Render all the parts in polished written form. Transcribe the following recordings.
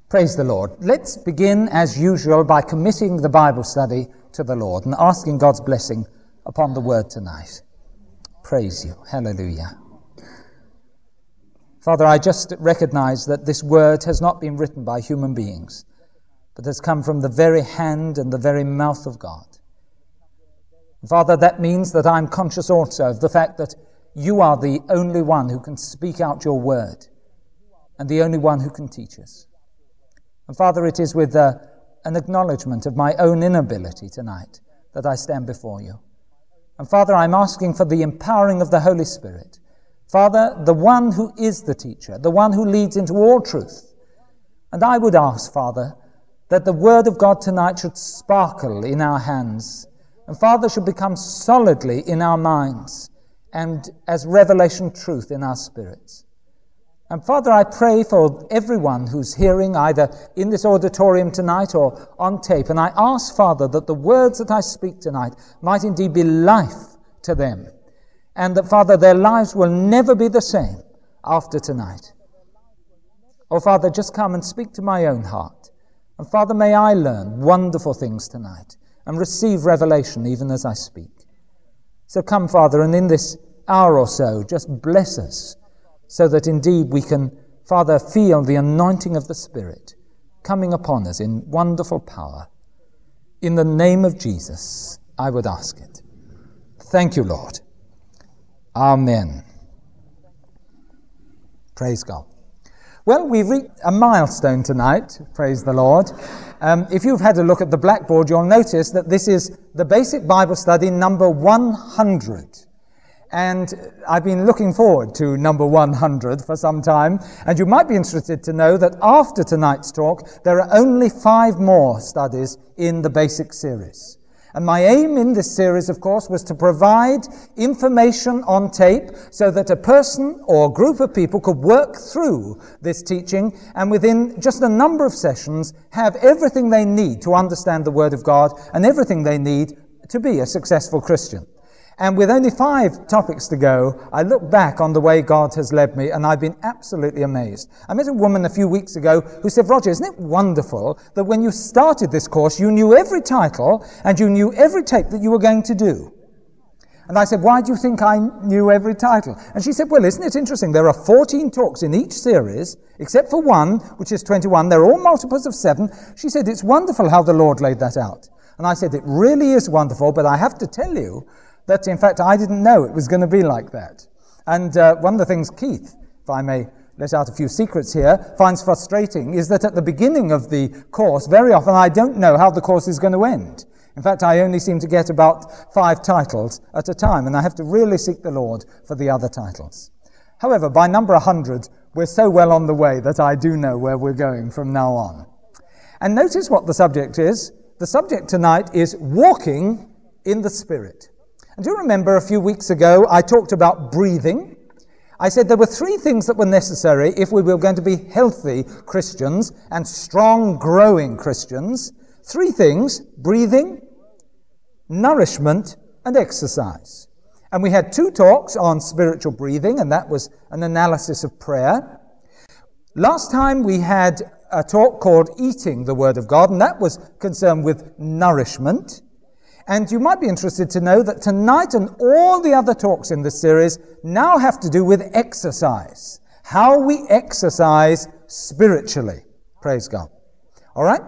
Praise the Lord. Let's begin as usual by committing the Bible study to the Lord and asking God's blessing upon the word tonight. Praise you. Hallelujah. Father, I just recognize that this word has not been written by human beings, but has come from the very hand and the very mouth of God. Father, that means that I'm conscious also of the fact that you are the only one who can speak out your word and the only one who can teach us. And Father, it is with an acknowledgement of my own inability tonight that I stand before you. And Father, I'm asking for the empowering of the Holy Spirit. Father, the one who is the teacher, the one who leads into all truth. And I would ask, Father, that the word of God tonight should sparkle in our hands, and Father, should become solidly in our minds and as revelation truth in our spirits. And Father, I pray for everyone who's hearing either in this auditorium tonight or on tape. And I ask, Father, that the words that I speak tonight might indeed be life to them. And that, Father, their lives will never be the same after tonight. Oh, Father, just come and speak to my own heart. And Father, may I learn wonderful things tonight and receive revelation even as I speak. So come, Father, and in this hour or so, just bless us, so that indeed we can, Father, feel the anointing of the Spirit coming upon us in wonderful power. In the name of Jesus, I would ask it. Thank you, Lord. Amen. Praise God. Well, we've reached a milestone tonight, praise the Lord. If you've had a look at the blackboard, you'll notice that this is the Basic Bible Study number 100. And I've been looking forward to number 100 for some time. And you might be interested to know that after tonight's talk, there are only 5 more studies in the basic series. And my aim in this series, of course, was to provide information on tape so that a person or group of people could work through this teaching and within just a number of sessions have everything they need to understand the Word of God and everything they need to be a successful Christian. And with only 5 topics to go, I look back on the way God has led me, and I've been absolutely amazed. I met a woman a few weeks ago who said, Roger, isn't it wonderful that when you started this course, you knew every title and you knew every tape that you were going to do? And I said, why do you think I knew every title? And she said, well, isn't it interesting? There are 14 talks in each series, except for one, which is 21. They're all multiples of 7. She said, it's wonderful how the Lord laid that out. And I said, it really is wonderful, but I have to tell you that, in fact, I didn't know it was going to be like that. And one of the things Keith, if I may let out a few secrets here, finds frustrating is that at the beginning of the course, very often I don't know how the course is going to end. In fact, I only seem to get about 5 titles at a time, and I have to really seek the Lord for the other titles. However, by number 100, we're so well on the way that I do know where we're going from now on. And notice what the subject is. The subject tonight is walking in the Spirit. And do you remember a few weeks ago I talked about breathing? I said there were 3 things that were necessary if we were going to be healthy Christians and strong, growing Christians. 3 things: breathing, nourishment, and exercise. And we had 2 talks on spiritual breathing, and that was an analysis of prayer. Last time we had a talk called Eating the Word of God, and that was concerned with nourishment. And you might be interested to know that tonight and all the other talks in this series now have to do with exercise. How we exercise spiritually. Praise God. All right?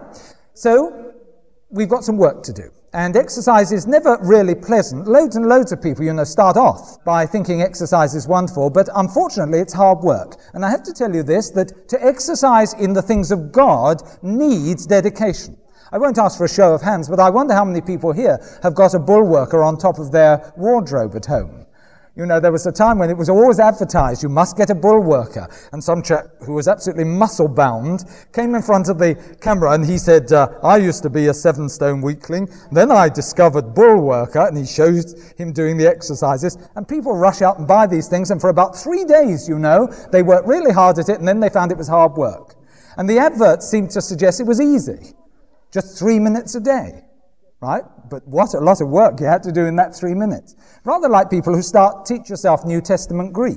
So, we've got some work to do. And exercise is never really pleasant. Loads and loads of people, start off by thinking exercise is wonderful, but unfortunately it's hard work. And I have to tell you this, that to exercise in the things of God needs dedication. I won't ask for a show of hands, but I wonder how many people here have got a bulwarker on top of their wardrobe at home. There was a time when it was always advertised, you must get a bulwarker. And some chap who was absolutely muscle-bound came in front of the camera and he said, I used to be a 7-stone weakling. Then I discovered bulwarker, and he shows him doing the exercises. And people rush out and buy these things, and for about 3 days, they worked really hard at it, and then they found it was hard work. And the adverts seemed to suggest it was easy. Just 3 minutes a day, right? But what a lot of work you had to do in that 3 minutes. Rather like people who teach yourself New Testament Greek.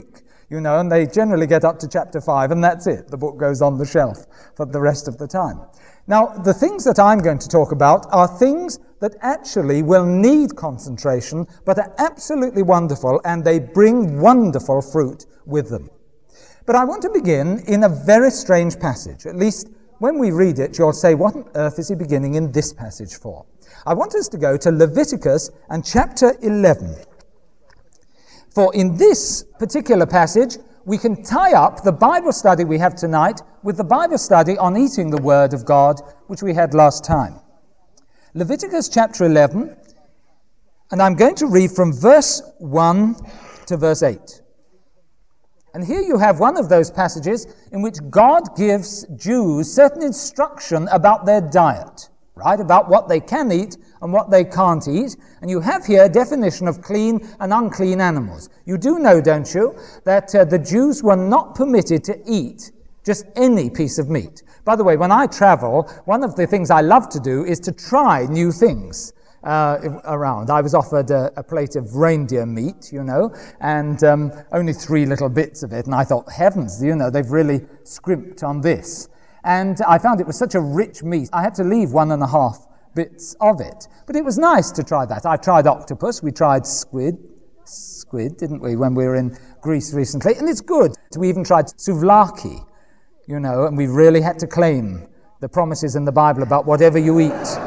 and they generally get up to chapter 5, and that's it. The book goes on the shelf for the rest of the time. Now, the things that I'm going to talk about are things that actually will need concentration, but are absolutely wonderful, and they bring wonderful fruit with them. But I want to begin in a very strange passage. At least when we read it, you'll say, what on earth is he beginning in this passage for? I want us to go to Leviticus and chapter 11. For in this particular passage, we can tie up the Bible study we have tonight with the Bible study on eating the Word of God, which we had last time. Leviticus chapter 11, and I'm going to read from verse 1 to verse 8. And here you have one of those passages in which God gives Jews certain instruction about their diet, right? About what they can eat and what they can't eat. And you have here a definition of clean and unclean animals. You do know, don't you, that the Jews were not permitted to eat just any piece of meat. By the way, when I travel, one of the things I love to do is to try new things around. I was offered a plate of reindeer meat, and only 3 little bits of it. And I thought, heavens, they've really scrimped on this. And I found it was such a rich meat, I had to leave 1.5 bits of it. But it was nice to try that. I tried octopus, we tried squid, didn't we, when we were in Greece recently? And it's good. We even tried souvlaki, and we really had to claim the promises in the Bible about whatever you eat.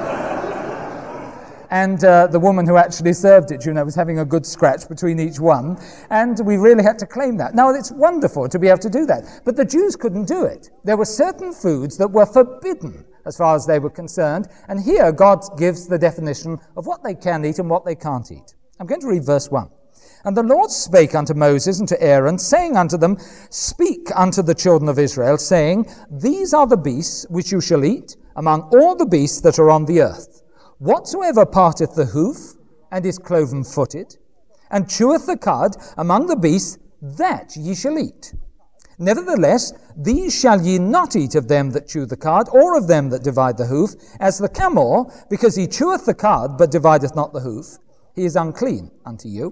And the woman who actually served it, was having a good scratch between each one. And we really had to claim that. Now, it's wonderful to be able to do that. But the Jews couldn't do it. There were certain foods that were forbidden as far as they were concerned. And here God gives the definition of what they can eat and what they can't eat. I'm going to read verse 1. And the Lord spake unto Moses and to Aaron, saying unto them, Speak unto the children of Israel, saying, These are the beasts which you shall eat among all the beasts that are on the earth. Whatsoever parteth the hoof, and is cloven-footed, and cheweth the cud among the beasts, that ye shall eat. Nevertheless, these shall ye not eat of them that chew the cud, or of them that divide the hoof, as the camel, because he cheweth the cud, but divideth not the hoof, he is unclean unto you.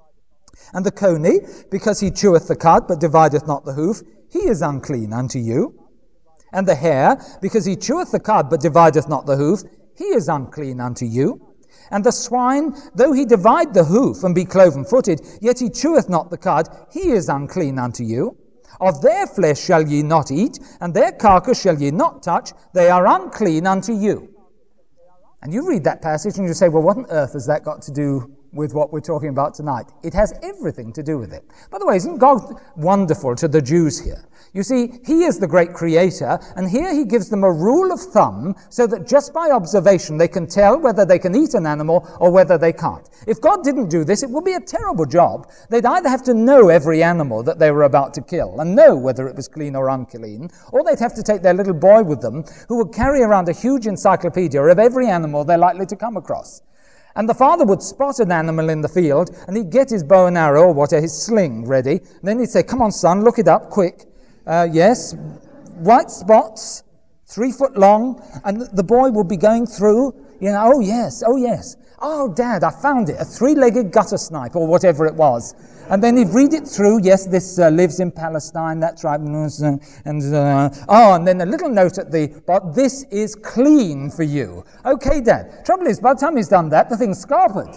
And the coney, because he cheweth the cud, but divideth not the hoof, he is unclean unto you. And the hare, because he cheweth the cud, but divideth not the hoof, he is unclean unto you. And the swine, though he divide the hoof and be cloven-footed, yet he cheweth not the cud, he is unclean unto you. Of their flesh shall ye not eat, and their carcass shall ye not touch, they are unclean unto you. And you read that passage and you say, well, what on earth has that got to do with what we're talking about tonight? It has everything to do with it. By the way, isn't God wonderful to the Jews here? You see, he is the great creator, and here he gives them a rule of thumb so that just by observation they can tell whether they can eat an animal or whether they can't. If God didn't do this, it would be a terrible job. They'd either have to know every animal that they were about to kill and know whether it was clean or unclean, or they'd have to take their little boy with them who would carry around a huge encyclopedia of every animal they're likely to come across. And the father would spot an animal in the field, and he'd get his bow and arrow, or whatever, his sling ready, and then he'd say, come on, son, look it up, quick. Yes, white spots, 3 foot long, and the boy would be going through, oh yes, oh Dad, I found it, a 3-legged gutter snipe, or whatever it was. And then he'd read it through, yes, this lives in Palestine, that's right, and then a little note at the bottom, this is clean for you. Okay, Dad. Trouble is, by the time he's done that, the thing's scarpered.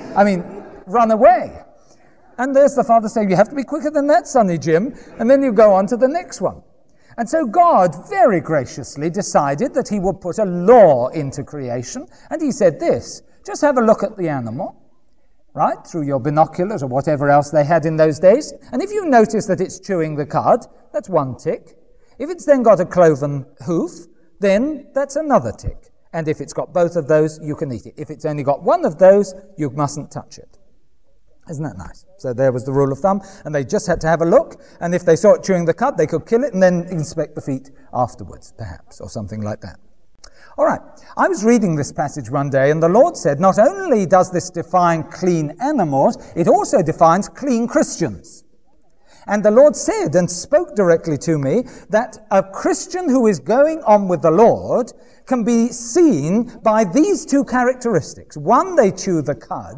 Run away. And there's the father saying, you have to be quicker than that, Sonny Jim. And then you go on to the next one. And so God very graciously decided that he would put a law into creation. And he said this, just have a look at the animal, right, through your binoculars or whatever else they had in those days. And if you notice that it's chewing the cud, that's 1 tick. If it's then got a cloven hoof, then that's another tick. And if it's got both of those, you can eat it. If it's only got one of those, you mustn't touch it. Isn't that nice? So there was the rule of thumb, and they just had to have a look, and if they saw it chewing the cud, they could kill it and then inspect the feet afterwards, perhaps, or something like that. All right, I was reading this passage one day, and the Lord said, not only does this define clean animals, it also defines clean Christians. And the Lord said and spoke directly to me that a Christian who is going on with the Lord can be seen by these 2 characteristics. 1, they chew the cud,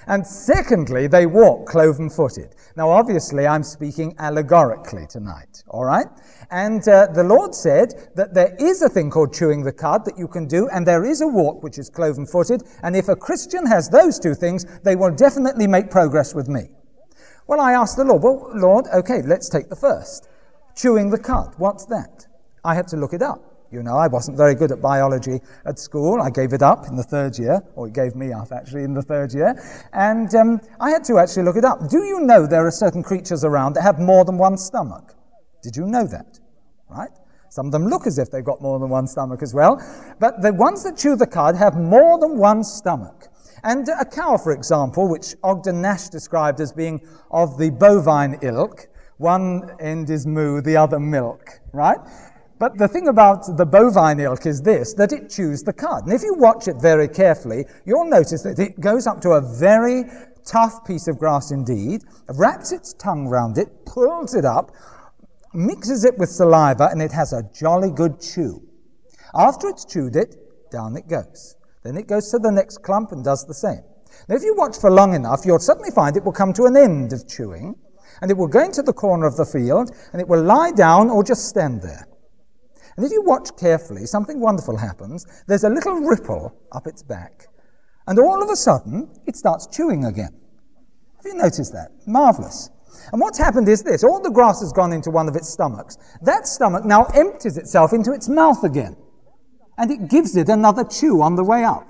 And secondly, they walk cloven-footed. Now, obviously, I'm speaking allegorically tonight, all right? And the Lord said that there is a thing called chewing the cud that you can do, and there is a walk which is cloven-footed, and if a Christian has those two things, they will definitely make progress with me. Well, I asked the Lord, well, Lord, okay, let's take the first. Chewing the cud, what's that? I had to look it up. You know, I wasn't very good at biology at school. I gave it up in the third year, or it gave me up, actually, in the third year. And I had to actually look it up. Do you know there are certain creatures around that have more than one stomach? Did you know that? Right? Some of them look as if they've got more than one stomach as well. But the ones that chew the cud have more than one stomach. And a cow, for example, which Ogden Nash described as being of the bovine ilk, one end is moo, the other milk, right? But the thing about the bovine ilk is this, that it chews the cud. And if you watch it very carefully, you'll notice that it goes up to a very tough piece of grass indeed, wraps its tongue round it, pulls it up, mixes it with saliva, and it has a jolly good chew. After it's chewed it, down it goes. Then it goes to the next clump and does the same. Now, if you watch for long enough, you'll suddenly find it will come to an end of chewing, and it will go into the corner of the field, and it will lie down or just stand there. And if you watch carefully, something wonderful happens. There's a little ripple up its back, and all of a sudden, it starts chewing again. Have you noticed that? Marvelous. And what's happened is this. All the grass has gone into one of its stomachs. That stomach now empties itself into its mouth again, and it gives it another chew on the way up.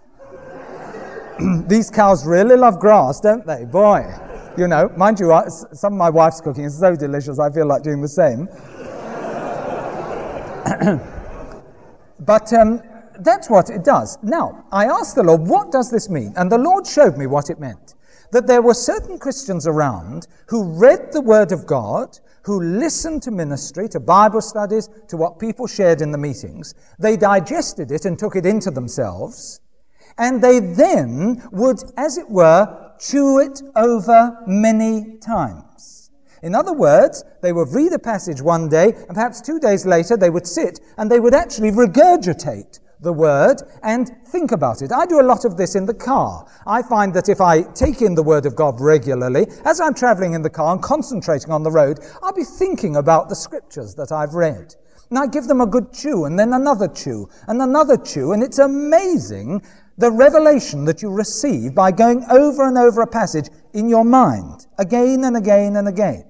These cows really love grass, don't they? Boy, you know, mind you, some of my wife's cooking is so delicious, I feel like doing the same. But that's what it does. Now, I asked the Lord, what does this mean? And the Lord showed me what it meant. That there were certain Christians around who read the Word of God, who listened to ministry, to Bible studies, to what people shared in the meetings. They digested it and took it into themselves, and they then would, as it were, chew it over many times. In other words, they would read a passage one day, and perhaps 2 days later they would sit and they would actually regurgitate the Word and think about it. I do a lot of this in the car. I find that if I take in the Word of God regularly, as I'm traveling in the car and concentrating on the road, I'll be thinking about the Scriptures that I've read. And I give them a good chew, and then another chew, and another chew, and it's amazing the revelation that you receive by going over and over a passage in your mind, again and again and again.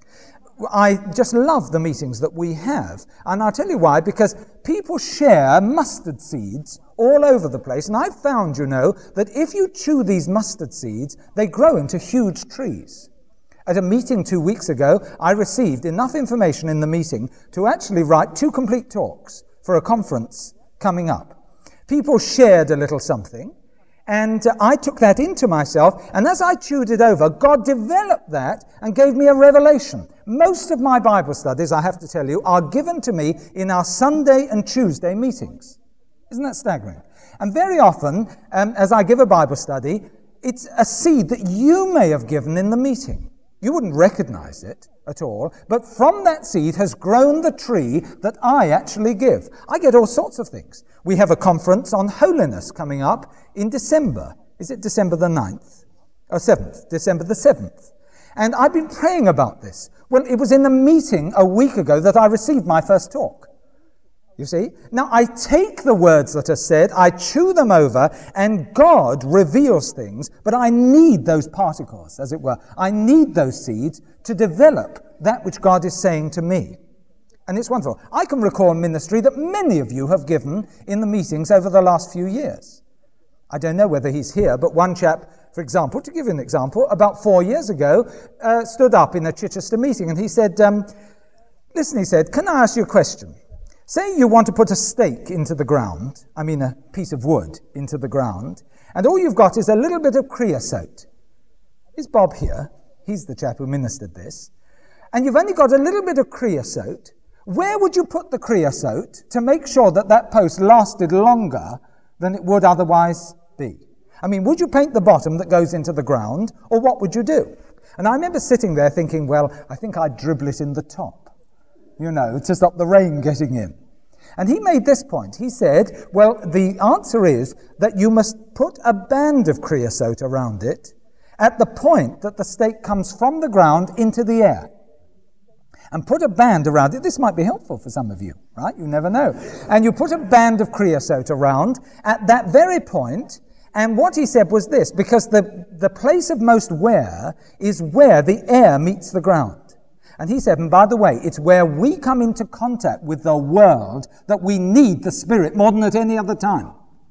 I just love the meetings that we have, and I'll tell you why, because people share mustard seeds all over the place, and I've found, you know, that if you chew these mustard seeds, they grow into huge trees. At a meeting 2 weeks ago, I received enough information in the meeting to actually write 2 complete talks for a conference coming up. People shared a little something, and I took that into myself, and as I chewed it over, God developed that and gave me a revelation. Most of my Bible studies, I have to tell you, are given to me in our Sunday and Tuesday meetings. Isn't that staggering? And very often, as I give a Bible study, it's a seed that you may have given in the meeting. You wouldn't recognize it at all, but from that seed has grown the tree that I actually give. I get all sorts of things. We have a conference on holiness coming up in December. Is it December the 9th? Or 7th? December the 7th. And I've been praying about this. Well, it was in a meeting a week ago that I received my first talk. You see? Now, I take the words that are said, I chew them over, and God reveals things, but I need those particles, as it were. I need those seeds to develop that which God is saying to me. And it's wonderful. I can recall ministry that many of you have given in the meetings over the last few years. I don't know whether he's here, but one chap, for example, to give you an example, about 4 years ago, stood up in a Chichester meeting, and he said, listen, he said, can I ask you a question? Say you want to put a stake into the ground, a piece of wood into the ground, and all you've got is a little bit of creosote. Is Bob here? He's the chap who ministered this. And you've only got a little bit of creosote. Where would you put the creosote to make sure that that post lasted longer than it would otherwise be? Would you paint the bottom that goes into the ground, or what would you do? And I remember sitting there thinking, well, I think I'd dribble it in the top, to stop the rain getting in. And he made this point. He said, well, the answer is that you must put a band of creosote around it at the point that the stake comes from the ground into the air. And put a band around it. This might be helpful for some of you, right? You never know. And you put a band of creosote around at that very point. And what he said was this, because the place of most wear is where the air meets the ground. And he said, and by the way, it's where we come into contact with the world that we need the Spirit more than at any other time.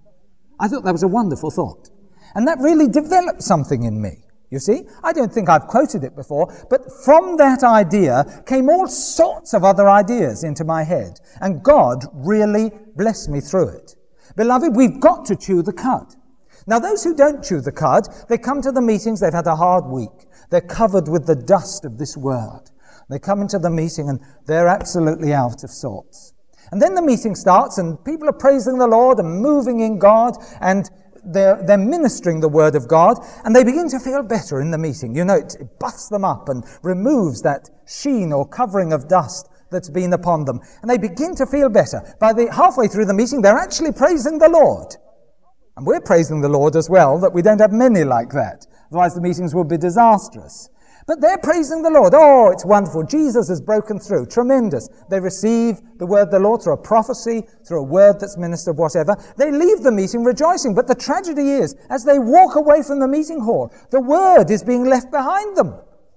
I thought that was a wonderful thought. And that really developed something in me. You see, I don't think I've quoted it before, but from that idea came all sorts of other ideas into my head. And God really blessed me through it. Beloved, we've got to chew the cud. Now, those who don't chew the cud, they come to the meetings, they've had a hard week. They're covered with the dust of this world. They come into the meeting and they're absolutely out of sorts. And then the meeting starts and people are praising the Lord and moving in God, and they're ministering the Word of God, and they begin to feel better in the meeting. You know, it buffs them up and removes that sheen or covering of dust that's been upon them. And they begin to feel better. By the halfway through the meeting, they're actually praising the Lord. And we're praising the Lord as well, that we don't have many like that. Otherwise the meetings will be disastrous. But they're praising the Lord. Oh, it's wonderful. Jesus has broken through. Tremendous. They receive the word of the Lord through a prophecy, through a word that's ministered, whatever. They leave the meeting rejoicing. But the tragedy is, as they walk away from the meeting hall, the word is being left behind them.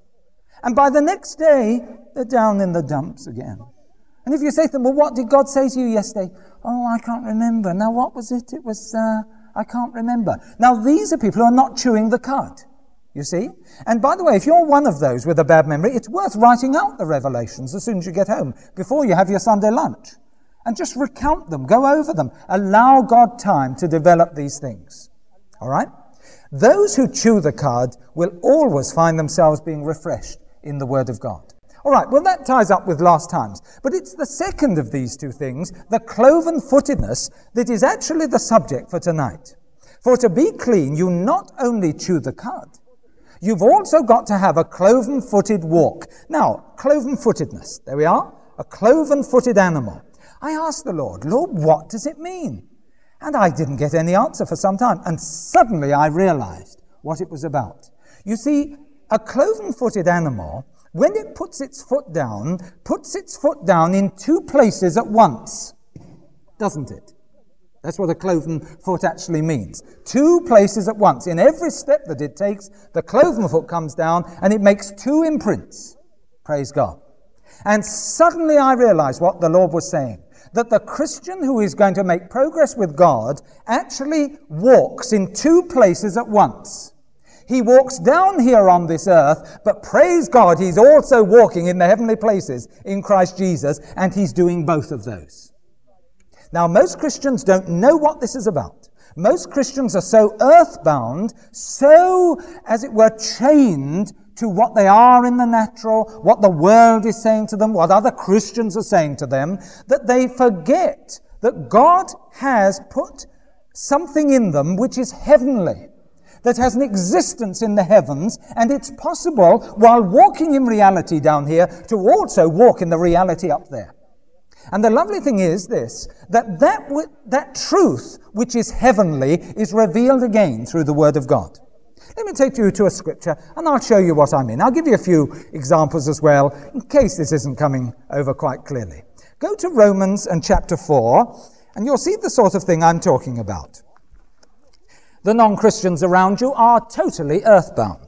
And by the next day, they're down in the dumps again. And if you say to them, well, what did God say to you yesterday? Oh, I can't remember. Now, what was it? It was, I can't remember. Now, these are people who are not chewing the cud. You see? And by the way, if you're one of those with a bad memory, it's worth writing out the revelations as soon as you get home, before you have your Sunday lunch. And just recount them, go over them. Allow God time to develop these things. All right? Those who chew the cud will always find themselves being refreshed in the Word of God. All right, well, that ties up with last times. But it's the second of these two things, the cloven-footedness, that is actually the subject for tonight. For to be clean, you not only chew the cud, you've also got to have a cloven-footed walk. Now, cloven-footedness, there we are, a cloven-footed animal. I asked the Lord, what does it mean? And I didn't get any answer for some time. And suddenly I realized what it was about. You see, a cloven-footed animal, when it puts its foot down in two places at once, doesn't it? That's what a cloven foot actually means. Two places at once. In every step that it takes, the cloven foot comes down and it makes two imprints. Praise God. And suddenly I realized what the Lord was saying. That the Christian who is going to make progress with God actually walks in two places at once. He walks down here on this earth, but praise God, he's also walking in the heavenly places in Christ Jesus, and he's doing both of those. Now, most Christians don't know what this is about. Most Christians are so earthbound, so, as it were, chained to what they are in the natural, what the world is saying to them, what other Christians are saying to them, that they forget that God has put something in them which is heavenly, that has an existence in the heavens, and it's possible, while walking in reality down here, to also walk in the reality up there. And the lovely thing is this, that truth which is heavenly is revealed again through the Word of God. Let me take you to a scripture and I'll show you what I mean. I'll give you a few examples as well, in case this isn't coming over quite clearly. Go to Romans and chapter 4, and you'll see the sort of thing I'm talking about. The non-Christians around you are totally earthbound.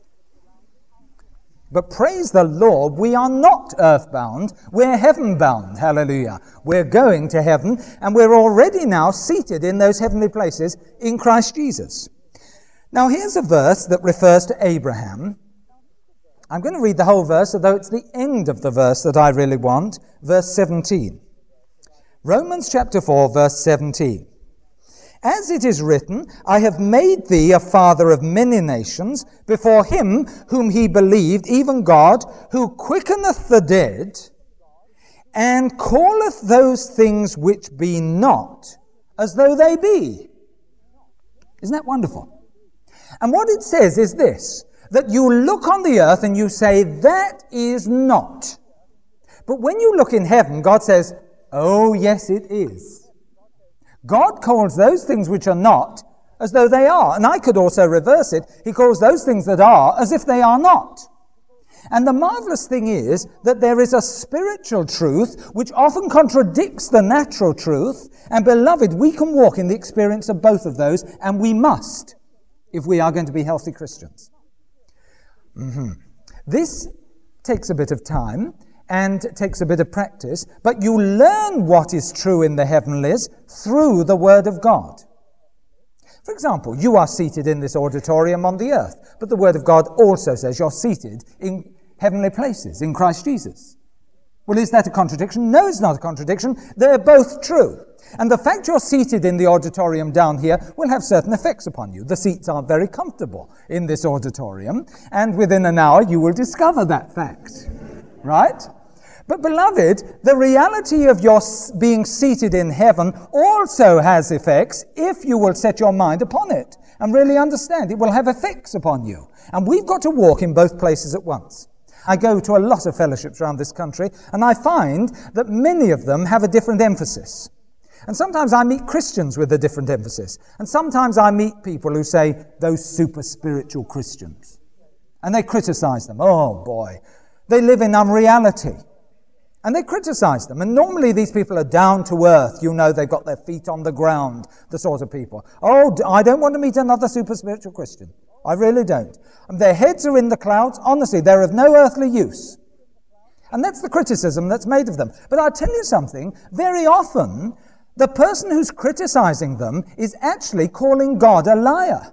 But praise the Lord, we are not earthbound, we're heaven-bound, hallelujah. We're going to heaven, and we're already now seated in those heavenly places in Christ Jesus. Now here's a verse that refers to Abraham. I'm going to read the whole verse, although it's the end of the verse that I really want, verse 17. Romans chapter 4, verse 17. As it is written, I have made thee a father of many nations before him whom he believed, even God, who quickeneth the dead, and calleth those things which be not as though they be. Isn't that wonderful? And what it says is this, that you look on the earth and you say, that is not. But when you look in heaven, God says, Oh, yes, it is. God calls those things which are not as though they are. And I could also reverse it. He calls those things that are as if they are not. And the marvelous thing is that there is a spiritual truth which often contradicts the natural truth. And beloved, we can walk in the experience of both of those, and we must, if we are going to be healthy Christians. This takes a bit of time and takes a bit of practice, but you learn what is true in the heavenlies through the Word of God. For example, you are seated in this auditorium on the earth, but the Word of God also says you're seated in heavenly places in Christ Jesus. Well, is that a contradiction? No, it's not a contradiction. They're both true. And the fact you're seated in the auditorium down here will have certain effects upon you. The seats aren't very comfortable in this auditorium, and within an hour you will discover that fact. Right? But beloved, the reality of your being seated in heaven also has effects if you will set your mind upon it and really understand. It will have effects upon you. And we've got to walk in both places at once. I go to a lot of fellowships around this country, and I find that many of them have a different emphasis. And sometimes I meet Christians with a different emphasis. And sometimes I meet people who say, those super spiritual Christians. And they criticize them. Oh boy, they live in unreality. And they criticize them. And normally these people are down to earth. You know, they've got their feet on the ground, the sort of people. Oh, I don't want to meet another super spiritual Christian. I really don't. And their heads are in the clouds. Honestly, they're of no earthly use. And that's the criticism that's made of them. But I'll tell you something. Very often, the person who's criticizing them is actually calling God a liar.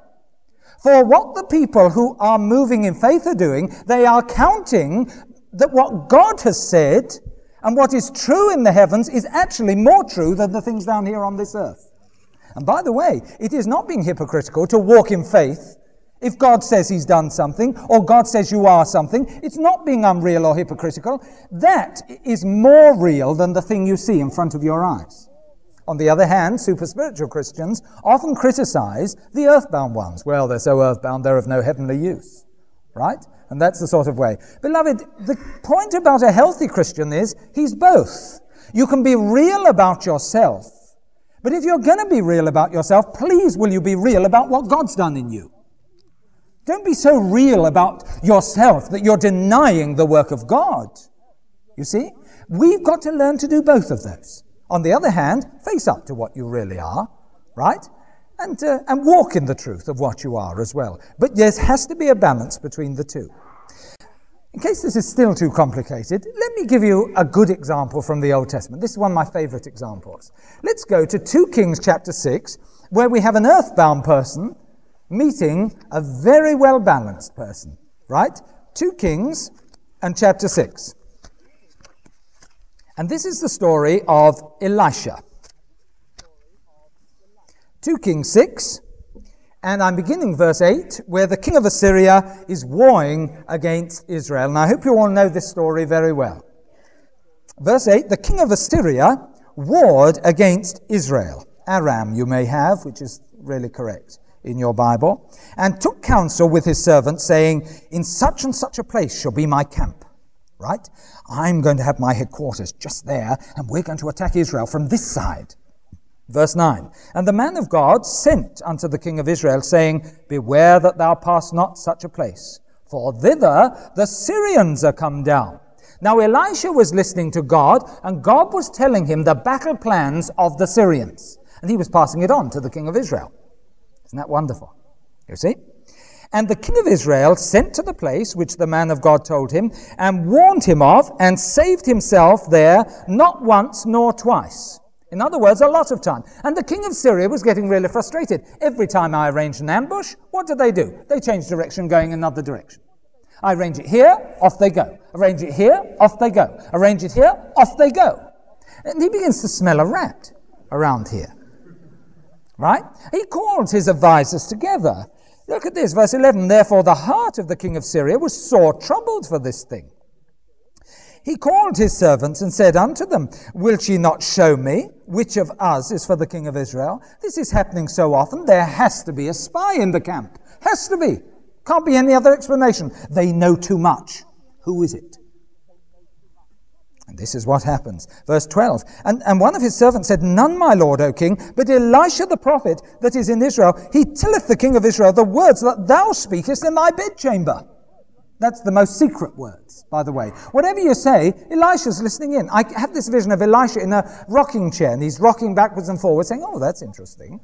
For what the people who are moving in faith are doing, they are counting that what God has said and what is true in the heavens is actually more true than the things down here on this earth. And by the way, it is not being hypocritical to walk in faith. If God says he's done something, or God says you are something, it's not being unreal or hypocritical. That is more real than the thing you see in front of your eyes. On the other hand, super spiritual Christians often criticize the earthbound ones. Well, they're so earthbound, they're of no heavenly use. Right? And that's the sort of way. Beloved, the point about a healthy Christian is he's both. You can be real about yourself. But if you're going to be real about yourself, please will you be real about what God's done in you. Don't be so real about yourself that you're denying the work of God. You see? We've got to learn to do both of those. On the other hand, face up to what you really are, right? And walk in the truth of what you are as well. But there has to be a balance between the two. In case this is still too complicated, let me give you a good example from the Old Testament. This is one of my favorite examples. Let's go to 2 Kings chapter 6, where we have an earthbound person meeting a very well-balanced person, right? 2 Kings and chapter 6. And this is the story of Elisha. 2 Kings 6, and I'm beginning verse 8, where the king of Assyria is warring against Israel. And I hope you all know this story very well. Verse 8, the king of Assyria warred against Israel. Aram you may have, which is really correct in your Bible, and took counsel with his servants, saying, in such and such a place shall be my camp. Right? I'm going to have my headquarters just there, and we're going to attack Israel from this side. Verse 9, and the man of God sent unto the king of Israel, saying, beware that thou pass not such a place, for thither the Syrians are come down. Now Elisha was listening to God, and God was telling him the battle plans of the Syrians, and he was passing it on to the king of Israel. Isn't that wonderful? You see? And the king of Israel sent to the place which the man of God told him, and warned him of, and saved himself there, not once nor twice. In other words, a lot of time. And the king of Syria was getting really frustrated. Every time I arranged an ambush, what do? They change direction, going another direction. I arrange it here, off they go. Arrange it here, off they go. Arrange it here, off they go. And he begins to smell a rat around here. Right? He called his advisors together. Look at this, verse 11. Therefore the heart of the king of Syria was sore troubled for this thing. He called his servants and said unto them, will ye not show me which of us is for the king of Israel? This is happening so often. There has to be a spy in the camp. Has to be. Can't be any other explanation. They know too much. Who is it? And this is what happens. Verse 12. And one of his servants said, None, my lord, O king, but Elisha the prophet that is in Israel, he telleth the king of Israel the words that thou speakest in thy bedchamber. That's the most secret words, by the way. Whatever you say, Elisha's listening in. I have this vision of Elisha in a rocking chair, and he's rocking backwards and forwards, saying, oh, that's interesting.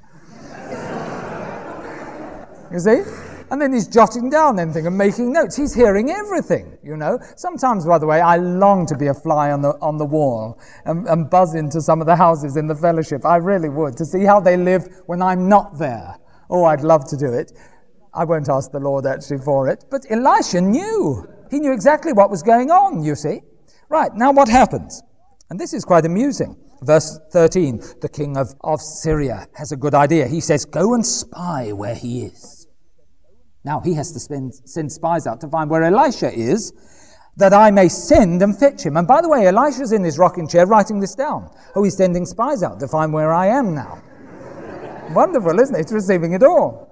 You see? And then he's jotting down anything and making notes. He's hearing everything, you know. Sometimes, by the way, I long to be a fly on the wall and buzz into some of the houses in the fellowship. I really would, to see how they live when I'm not there. Oh, I'd love to do it. I won't ask the Lord actually for it. But Elisha knew. He knew exactly what was going on, you see. Right, now what happens? And this is quite amusing. Verse 13, the king of Syria has a good idea. He says, go and spy where he is. Now he has to send spies out to find where Elisha is, that I may send and fetch him. And by the way, Elisha's in his rocking chair writing this down. Oh, he's sending spies out to find where I am now. Wonderful, isn't it? He's receiving it all.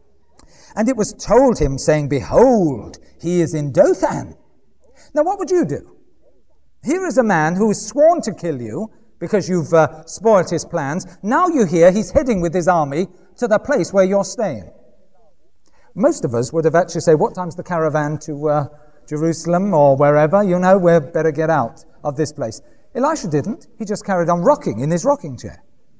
And it was told him, saying, behold, he is in Dothan. Now what would you do? Here is a man who is sworn to kill you because you've spoilt his plans. Now you hear he's heading with his army to the place where you're staying. Most of us would have actually said, what time's the caravan to Jerusalem or wherever? You know, we better get out of this place. Elisha didn't. He just carried on rocking in his rocking chair.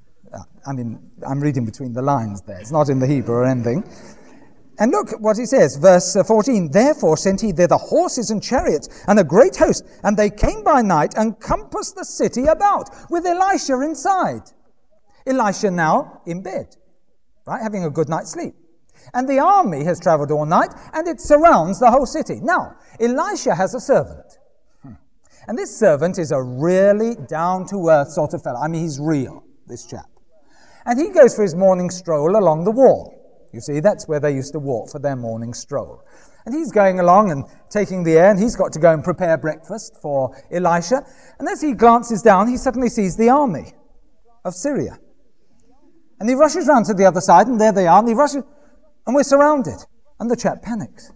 I mean, I'm reading between the lines there. It's not in the Hebrew or anything. And look what he says, verse 14. Therefore sent he thither horses and chariots and a great host, and they came by night and compassed the city about, with Elisha inside. Elisha now in bed, right, having a good night's sleep. And the army has traveled all night, and it surrounds the whole city. Now, Elisha has a servant. And this servant is a really down-to-earth sort of fellow. I mean, he's real, this chap. And he goes for his morning stroll along the wall. You see, that's where they used to walk for their morning stroll. And he's going along and taking the air, and he's got to go and prepare breakfast for Elisha. And as he glances down, he suddenly sees the army of Syria. And he rushes round to the other side, and there they are, and he rushes, and we're surrounded. And the chap panics.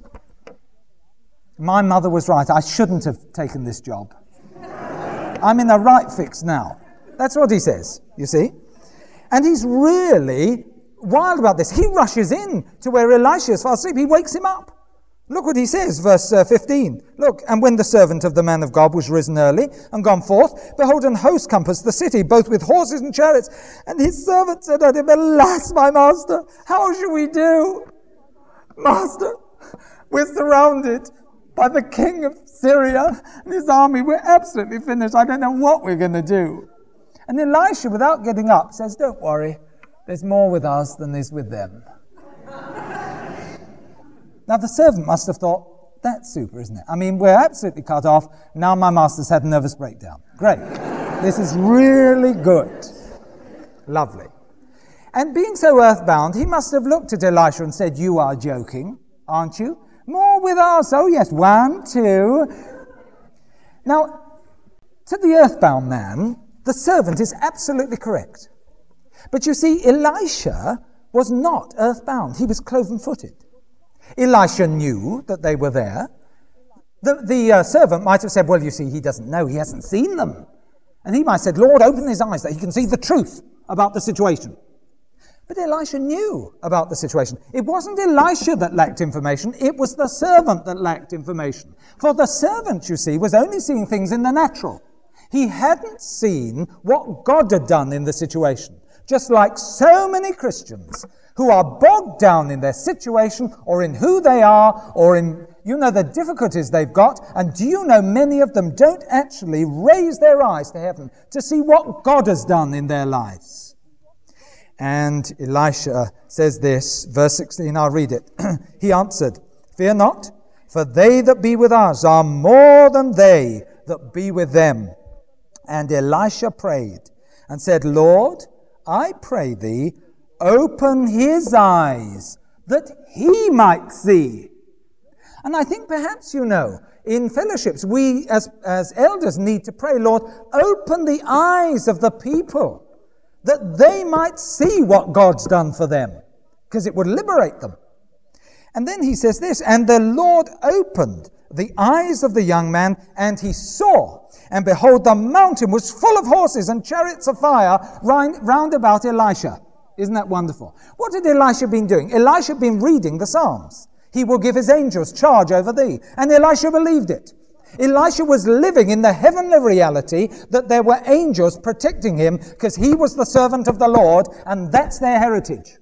My mother was right. I shouldn't have taken this job. I'm in a right fix now. That's what he says, you see. And he's really wild about this. He rushes in to where Elisha is fast asleep. He wakes him up. Look what he says, verse 15. Look, and when the servant of the man of God was risen early and gone forth, behold, an host compassed the city, both with horses and chariots. And his servant said unto him, alas, my master, how shall we do? Master, we're surrounded by the king of Syria and his army. We're absolutely finished. I don't know what we're going to do. And Elisha, without getting up, says, don't worry. There's more with us than there's with them. Now, the servant must have thought, that's super, isn't it? I mean, we're absolutely cut off. Now my master's had a nervous breakdown. Great. This is really good. Lovely. And being so earthbound, he must have looked at Elisha and said, you are joking, aren't you? More with us. Oh, yes. 1, 2. Now, to the earthbound man, the servant is absolutely correct. But you see, Elisha was not earthbound. He was cloven-footed. Elisha knew that they were there. The servant might have said, well, you see, he doesn't know. He hasn't seen them. And he might have said, Lord, open his eyes that he can see the truth about the situation. But Elisha knew about the situation. It wasn't Elisha that lacked information. It was the servant that lacked information. For the servant, you see, was only seeing things in the natural. He hadn't seen what God had done in the situation. Just like so many Christians who are bogged down in their situation or in who they are or in, the difficulties they've got. And do you know many of them don't actually raise their eyes to heaven to see what God has done in their lives. And Elisha says this, verse 16, I'll read it. He answered, fear not, for they that be with us are more than they that be with them. And Elisha prayed and said, Lord, I pray thee, open his eyes, that he might see. And I think perhaps, in fellowships, we as elders need to pray, Lord, open the eyes of the people, that they might see what God's done for them, because it would liberate them. And then he says this, and the Lord opened the eyes of the young man, and he saw. And behold, the mountain was full of horses and chariots of fire round about Elisha. Isn't that wonderful? What had Elisha been doing? Elisha had been reading the Psalms. He will give his angels charge over thee. And Elisha believed it. Elisha was living in the heavenly reality that there were angels protecting him because he was the servant of the Lord, and that's their heritage.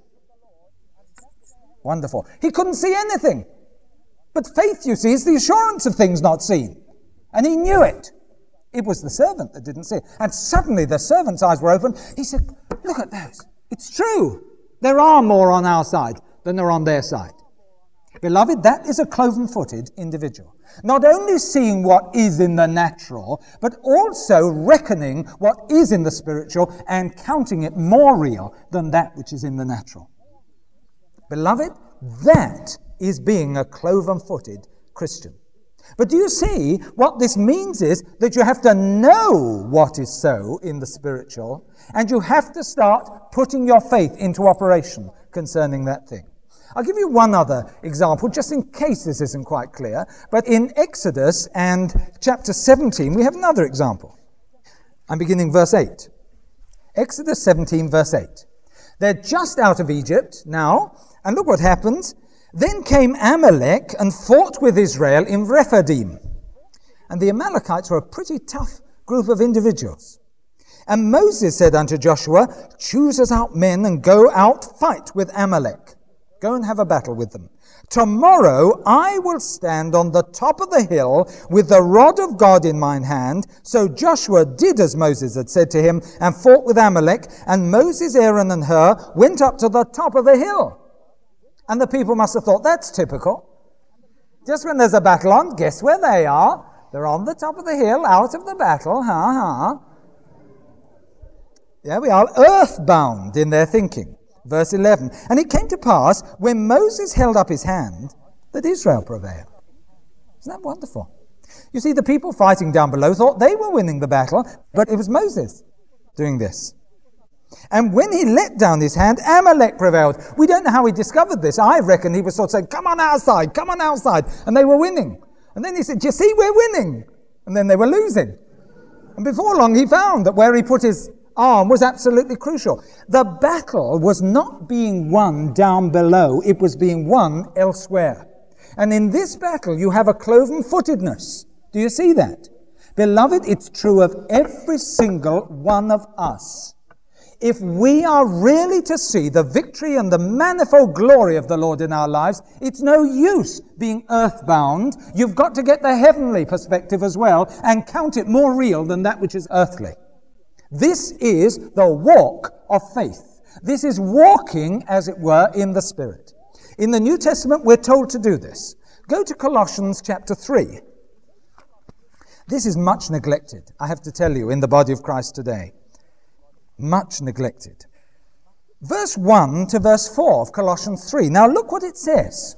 Wonderful. He couldn't see anything. But faith, you see, is the assurance of things not seen. And he knew it. It was the servant that didn't see it. And suddenly the servant's eyes were open. He said, look at those. It's true. There are more on our side than there are on their side. Beloved, that is a cloven-footed individual. Not only seeing what is in the natural, but also reckoning what is in the spiritual and counting it more real than that which is in the natural. Beloved, that is being a cloven-footed Christian. But do you see, what this means is that you have to know what is so in the spiritual, and you have to start putting your faith into operation concerning that thing. I'll give you one other example, just in case this isn't quite clear. But in Exodus and chapter 17, we have another example. I'm beginning verse 8. Exodus 17, verse 8. They're just out of Egypt now, and look what happens. Then came Amalek and fought with Israel in Rephidim. And the Amalekites were a pretty tough group of individuals. And Moses said unto Joshua, choose us out men and go out fight with Amalek. Go and have a battle with them. Tomorrow I will stand on the top of the hill with the rod of God in mine hand. So Joshua did as Moses had said to him and fought with Amalek. And Moses, Aaron and Hur went up to the top of the hill. And the people must have thought, that's typical. Just when there's a battle on, guess where they are? They're on the top of the hill, out of the battle. There we are, earthbound in their thinking. Verse 11, and it came to pass, when Moses held up his hand, that Israel prevailed. Isn't that wonderful? You see, the people fighting down below thought they were winning the battle, but it was Moses doing this. And when he let down his hand, Amalek prevailed. We don't know how he discovered this. I reckon he was sort of saying, come on outside, and they were winning. And then he said, do you see, we're winning. And then they were losing. And before long, he found that where he put his arm was absolutely crucial. The battle was not being won down below, it was being won elsewhere. And in this battle you have a cloven-footedness. Do you see that? Beloved, it's true of every single one of us. If we are really to see the victory and the manifold glory of the Lord in our lives, it's no use being earthbound. You've got to get the heavenly perspective as well and count it more real than that which is earthly. This is the walk of faith. This is walking, as it were, in the Spirit. In the New Testament, we're told to do this. Go to Colossians chapter 3. This is much neglected, I have to tell you, in the body of Christ today. Much neglected. Verse 1 to verse 4 of Colossians 3. Now look what it says.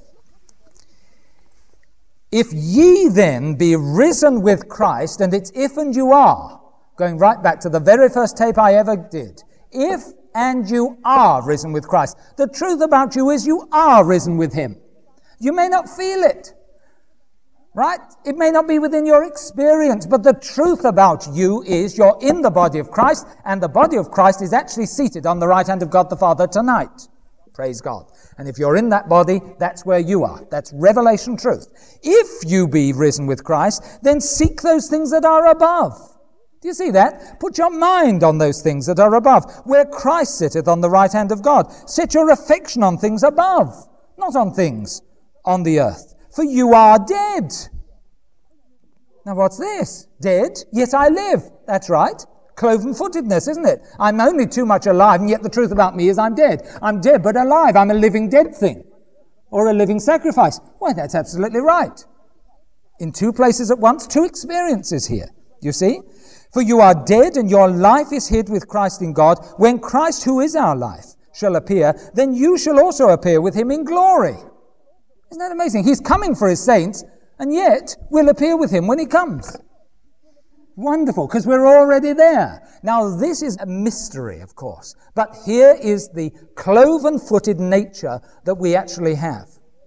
If ye then be risen with Christ, and it's if and you are, going right back to the very first tape I ever did. If and you are risen with Christ. The truth about you is you are risen with him. You may not feel it, right? It may not be within your experience, but the truth about you is you're in the body of Christ, and the body of Christ is actually seated on the right hand of God the Father tonight. Praise God. And if you're in that body, that's where you are. That's revelation truth. If you be risen with Christ, then seek those things that are above. Do you see that? Put your mind on those things that are above, where Christ sitteth on the right hand of God. Set your affection on things above, not on things on the earth. For you are dead. Now what's this? Dead, yet I live. That's right. Cloven-footedness, isn't it? I'm only too much alive, and yet the truth about me is I'm dead. I'm dead but alive. I'm a living dead thing. Or a living sacrifice. Why, that's absolutely right. In two places at once, two experiences here. You see? For you are dead, and your life is hid with Christ in God. When Christ, who is our life, shall appear, then you shall also appear with him in glory. Isn't that amazing? He's coming for his saints, and yet we'll appear with him when he comes. Wonderful, because we're already there. Now, this is a mystery, of course, but here is the cloven-footed nature that we actually have.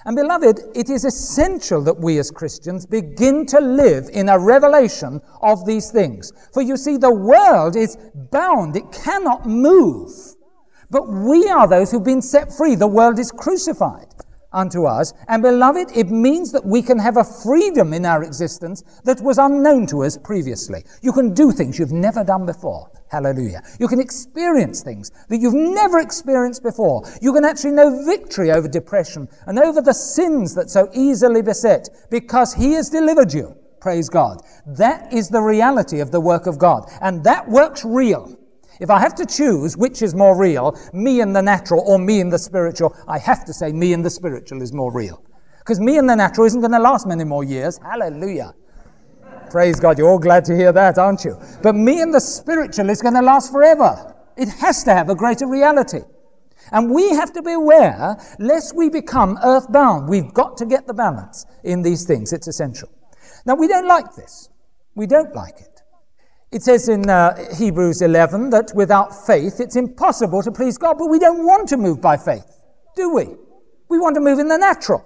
And beloved, it is essential that we as Christians begin to live in a revelation of these things. For you see, the world is bound. It cannot move. But we are those who've been set free. The world is crucified unto us. And beloved, it means that we can have a freedom in our existence that was unknown to us previously. You can do things you've never done before. Hallelujah. You can experience things that you've never experienced before. You can actually know victory over depression and over the sins that so easily beset because He has delivered you. Praise God. That is the reality of the work of God. And that work's real. If I have to choose which is more real, me and the natural or me and the spiritual, I have to say me and the spiritual is more real. Because me and the natural isn't going to last many more years. Hallelujah. Praise God. You're all glad to hear that, aren't you? But me and the spiritual is going to last forever. It has to have a greater reality. And we have to be aware, lest we become earthbound. We've got to get the balance in these things. It's essential. Now, we don't like this. We don't like it. It says in Hebrews 11 that without faith it's impossible to please God, but we don't want to move by faith, do we? We want to move in the natural.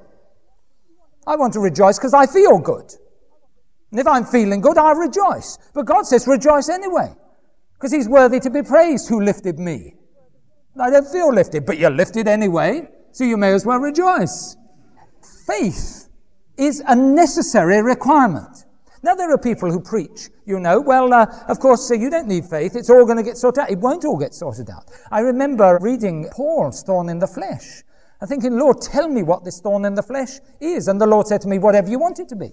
I want to rejoice because I feel good. And if I'm feeling good, I rejoice. But God says rejoice anyway, because He's worthy to be praised who lifted me. I don't feel lifted, but you're lifted anyway, so you may as well rejoice. Faith is a necessary requirement. Now, there are people who preach, of course, you don't need faith. It's all going to get sorted out. It won't all get sorted out. I remember reading Paul's thorn in the flesh and thinking, Lord, tell me what this thorn in the flesh is. And the Lord said to me, whatever you want it to be.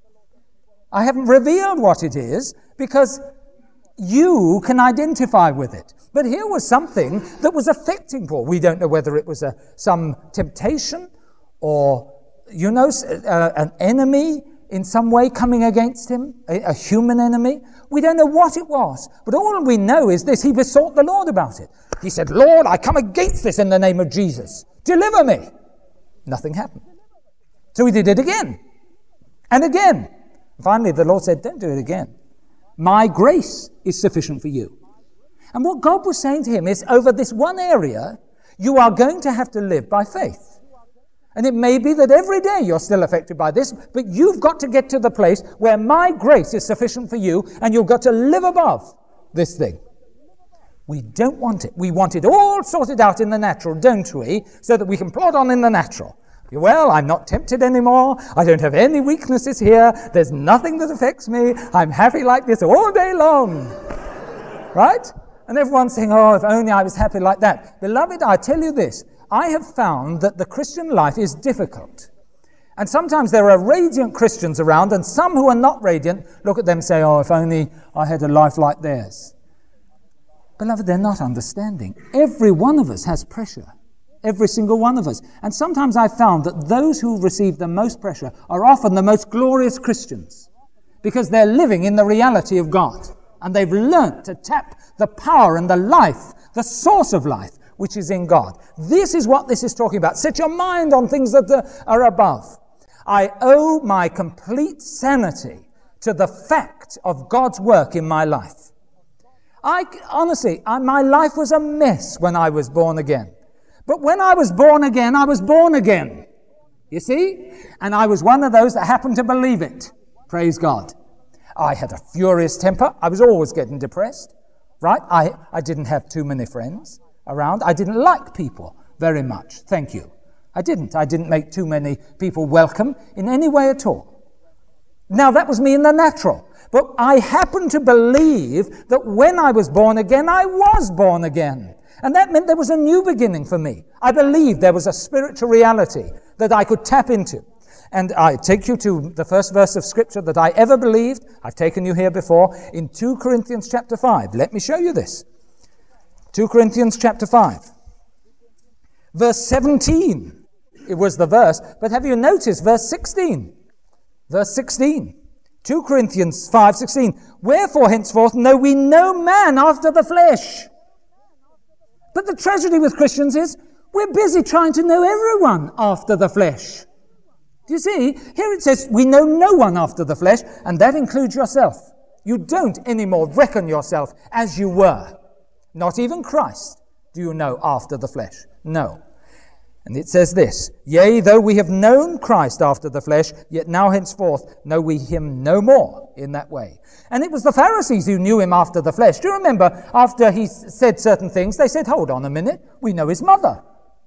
I haven't revealed what it is because you can identify with it. But here was something that was affecting Paul. We don't know whether it was some temptation or, an enemy in some way coming against him, a human enemy. We don't know what it was. But all we know is this: he besought the Lord about it. He said, Lord, I come against this in the name of Jesus. Deliver me. Nothing happened. So he did it again and again. Finally, the Lord said, don't do it again. My grace is sufficient for you. And what God was saying to him is, over this one area, you are going to have to live by faith. And it may be that every day you're still affected by this, but you've got to get to the place where my grace is sufficient for you, and you've got to live above this thing. We don't want it. We want it all sorted out in the natural, don't we? So that we can plod on in the natural. Well, I'm not tempted anymore. I don't have any weaknesses here. There's nothing that affects me. I'm happy like this all day long. Right? And everyone's saying, oh, if only I was happy like that. Beloved, I tell you this. I have found that the Christian life is difficult. And sometimes there are radiant Christians around, and some who are not radiant look at them and say, oh, if only I had a life like theirs. Beloved, they're not understanding. Every one of us has pressure. Every single one of us. And sometimes I've found that those who receive the most pressure are often the most glorious Christians, because they're living in the reality of God. And they've learnt to tap the power and the life, the source of life, which is in God. This is what this is talking about. Set your mind on things that are above. I owe my complete sanity to the fact of God's work in my life. Honestly, my life was a mess when I was born again. But when I was born again, I was born again. You see? And I was one of those that happened to believe it. Praise God. I had a furious temper. I was always getting depressed. Right? I didn't have too many friends around. I didn't like people very much. Thank you. I didn't make too many people welcome in any way at all. Now, that was me in the natural. But I happen to believe that when I was born again, I was born again. And that meant there was a new beginning for me. I believed there was a spiritual reality that I could tap into. And I take you to the first verse of Scripture that I ever believed. I've taken you here before in 2 Corinthians chapter 5. Let me show you this. 2 Corinthians chapter 5. Verse 17. It was the verse. But have you noticed verse 16? Verse 16. 2 Corinthians 5:16. Wherefore henceforth know we no man after the flesh. But the tragedy with Christians is we're busy trying to know everyone after the flesh. Do you see? Here it says we know no one after the flesh, and that includes yourself. You don't anymore reckon yourself as you were. Not even Christ do you know after the flesh. No. And it says this, yea, though we have known Christ after the flesh, yet now henceforth know we him no more in that way. And it was the Pharisees who knew him after the flesh. Do you remember, after he said certain things, they said, hold on a minute, we know his mother.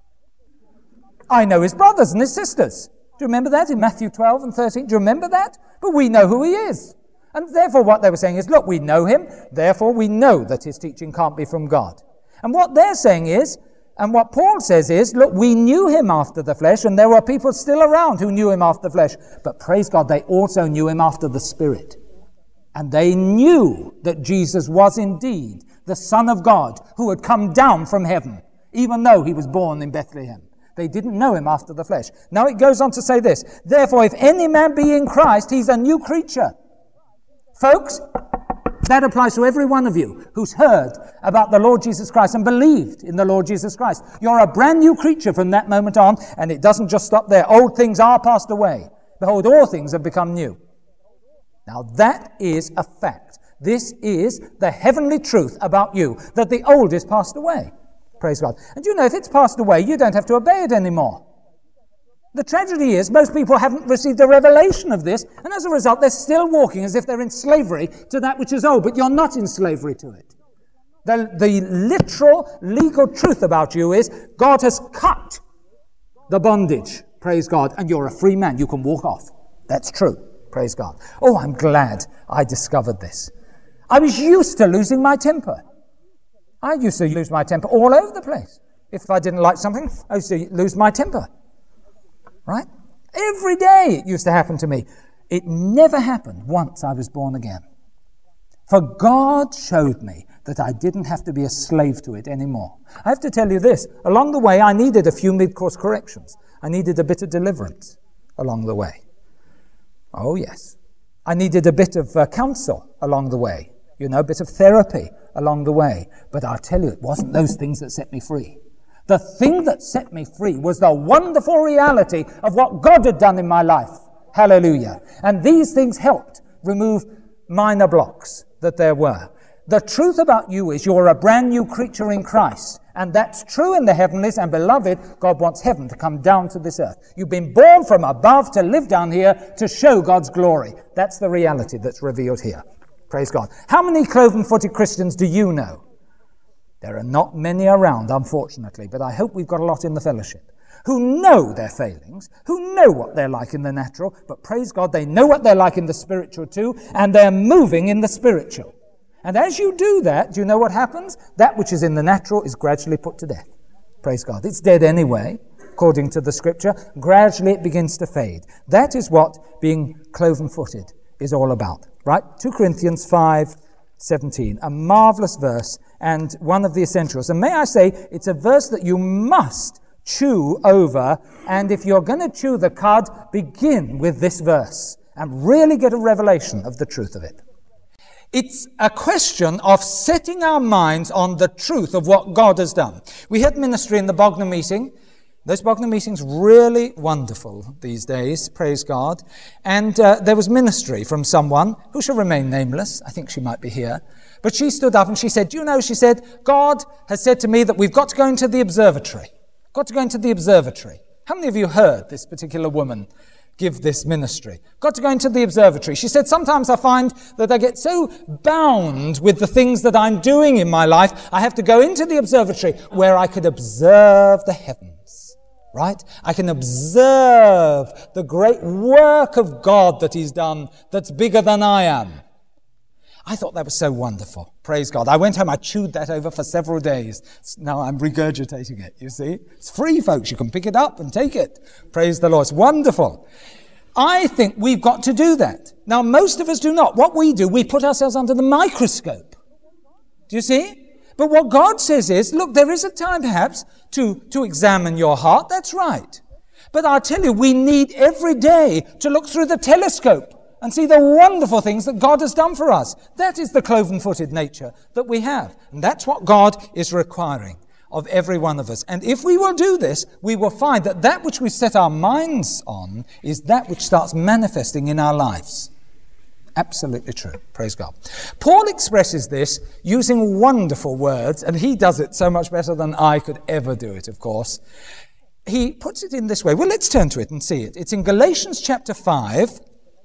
I know his brothers and his sisters. Do you remember that in Matthew 12 and 13? Do you remember that? But we know who he is. And therefore what they were saying is, look, we know him, therefore we know that his teaching can't be from God. And what they're saying is, and what Paul says is, look, we knew him after the flesh, and there were people still around who knew him after the flesh. But praise God, they also knew him after the Spirit. And they knew that Jesus was indeed the Son of God who had come down from heaven, even though he was born in Bethlehem. They didn't know him after the flesh. Now it goes on to say this, therefore, if any man be in Christ, he's a new creature. Folks, that applies to every one of you who's heard about the Lord Jesus Christ and believed in the Lord Jesus Christ. You're a brand new creature from that moment on, and it doesn't just stop there. Old things are passed away. Behold, all things have become new. Now that is a fact. This is the heavenly truth about you, that the old is passed away. Praise God. And you know, if it's passed away, you don't have to obey it anymore. The tragedy is most people haven't received a revelation of this, and as a result they're still walking as if they're in slavery to that which is old, but you're not in slavery to it. The literal legal truth about you is God has cut the bondage, praise God, and you're a free man. You can walk off. That's true, praise God. Oh, I'm glad I discovered this. I was used to losing my temper. I used to lose my temper all over the place. If I didn't like something, I used to lose my temper. Right? Every day it used to happen to me. It never happened once I was born again. For God showed me that I didn't have to be a slave to it anymore. I have to tell you this. Along the way, I needed a few mid-course corrections. I needed a bit of deliverance along the way. Oh, yes. I needed a bit of counsel along the way. You know, a bit of therapy along the way. But I'll tell you, it wasn't those things that set me free. The thing that set me free was the wonderful reality of what God had done in my life. Hallelujah. And these things helped remove minor blocks that there were. The truth about you is you're a brand new creature in Christ. And that's true in the heavenlies. And beloved, God wants heaven to come down to this earth. You've been born from above to live down here to show God's glory. That's the reality that's revealed here. Praise God. How many cloven-footed Christians do you know? There are not many around, unfortunately, but I hope we've got a lot in the fellowship who know their failings, who know what they're like in the natural, but praise God, they know what they're like in the spiritual too, and they're moving in the spiritual. And as you do that, do you know what happens? That which is in the natural is gradually put to death. Praise God. It's dead anyway, according to the scripture. Gradually it begins to fade. That is what being cloven-footed is all about, right? 2 Corinthians 5:17, a marvelous verse and one of the essentials. And may I say, it's a verse that you must chew over, and if you're going to chew the cud, begin with this verse and really get a revelation of the truth of it. It's a question of setting our minds on the truth of what God has done. We had ministry in the Bognor meeting. Those Bognor meetings really wonderful these days, praise God. And there was ministry from someone who shall remain nameless. I think she might be here. But she stood up and she said, do you know, she said, God has said to me that we've got to go into the observatory. Got to go into the observatory. How many of you heard this particular woman give this ministry? Got to go into the observatory. She said, sometimes I find that I get so bound with the things that I'm doing in my life, I have to go into the observatory where I could observe the heavens. Right? I can observe the great work of God that He's done that's bigger than I am. I thought that was so wonderful. Praise God. I went home, I chewed that over for several days. Now I'm regurgitating it, you see. It's free, folks. You can pick it up and take it. Praise the Lord. It's wonderful. I think we've got to do that. Now, most of us do not. What we do, we put ourselves under the microscope. Do you see? But what God says is, look, there is a time perhaps to examine your heart. That's right. But I'll tell you, we need every day to look through the telescope and see the wonderful things that God has done for us. That is the cloven-footed nature that we have. And that's what God is requiring of every one of us. And if we will do this, we will find that that which we set our minds on is that which starts manifesting in our lives. Absolutely true. Praise God. Paul expresses this using wonderful words, and he does it so much better than I could ever do it, of course. he puts it in this way. Well, let's turn to it and see it. It's in Galatians chapter 5.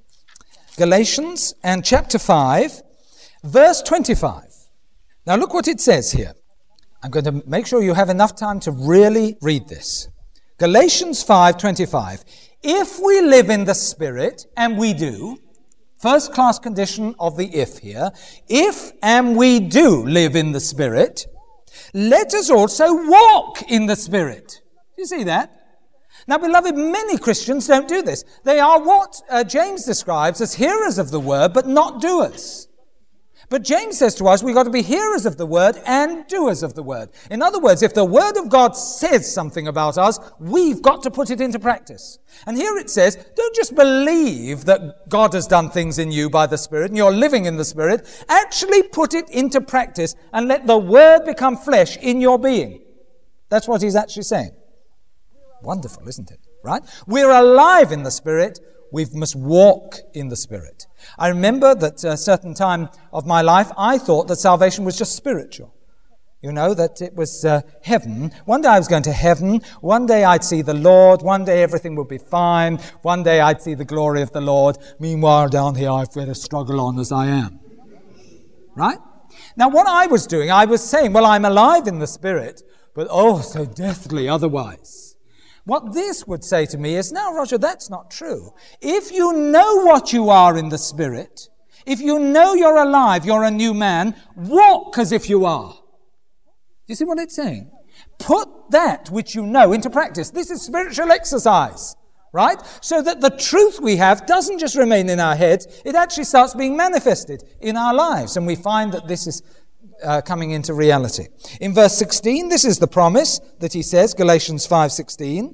Galatians and chapter 5, verse 25. Now look what it says here. I'm going to make sure you have enough time to really read this. Galatians 5:25. If we live in the Spirit, and we do, first class condition of the if here, if and we do live in the Spirit, let us also walk in the Spirit. Do you see that? Now, beloved, many Christians don't do this. They are what James describes as hearers of the word, but not doers. But James says to us, we've got to be hearers of the word and doers of the word. In other words, if the word of God says something about us, we've got to put it into practice. And here it says, don't just believe that God has done things in you by the Spirit and you're living in the Spirit. Actually put it into practice and let the word become flesh in your being. That's what he's actually saying. Wonderful, isn't it? Right? We're alive in the Spirit. We must walk in the Spirit. I remember that a certain time of my life, I thought that salvation was just spiritual. You know, that it was heaven. One day I was going to heaven. One day I'd see the Lord. One day everything would be fine. One day I'd see the glory of the Lord. Meanwhile, down here, I've got to struggle on as I am. Right? Now, what I was doing, I was saying, well, I'm alive in the Spirit, but oh, so deathly otherwise. What this would say to me is, no, Roger, that's not true. If you know what you are in the Spirit, if you know you're alive, you're a new man, walk as if you are. You see what it's saying? Put that which you know into practice. This is spiritual exercise, right? So that the truth we have doesn't just remain in our heads, it actually starts being manifested in our lives. And we find that this is coming into reality. In verse 16, this is the promise that he says, Galatians 5:16.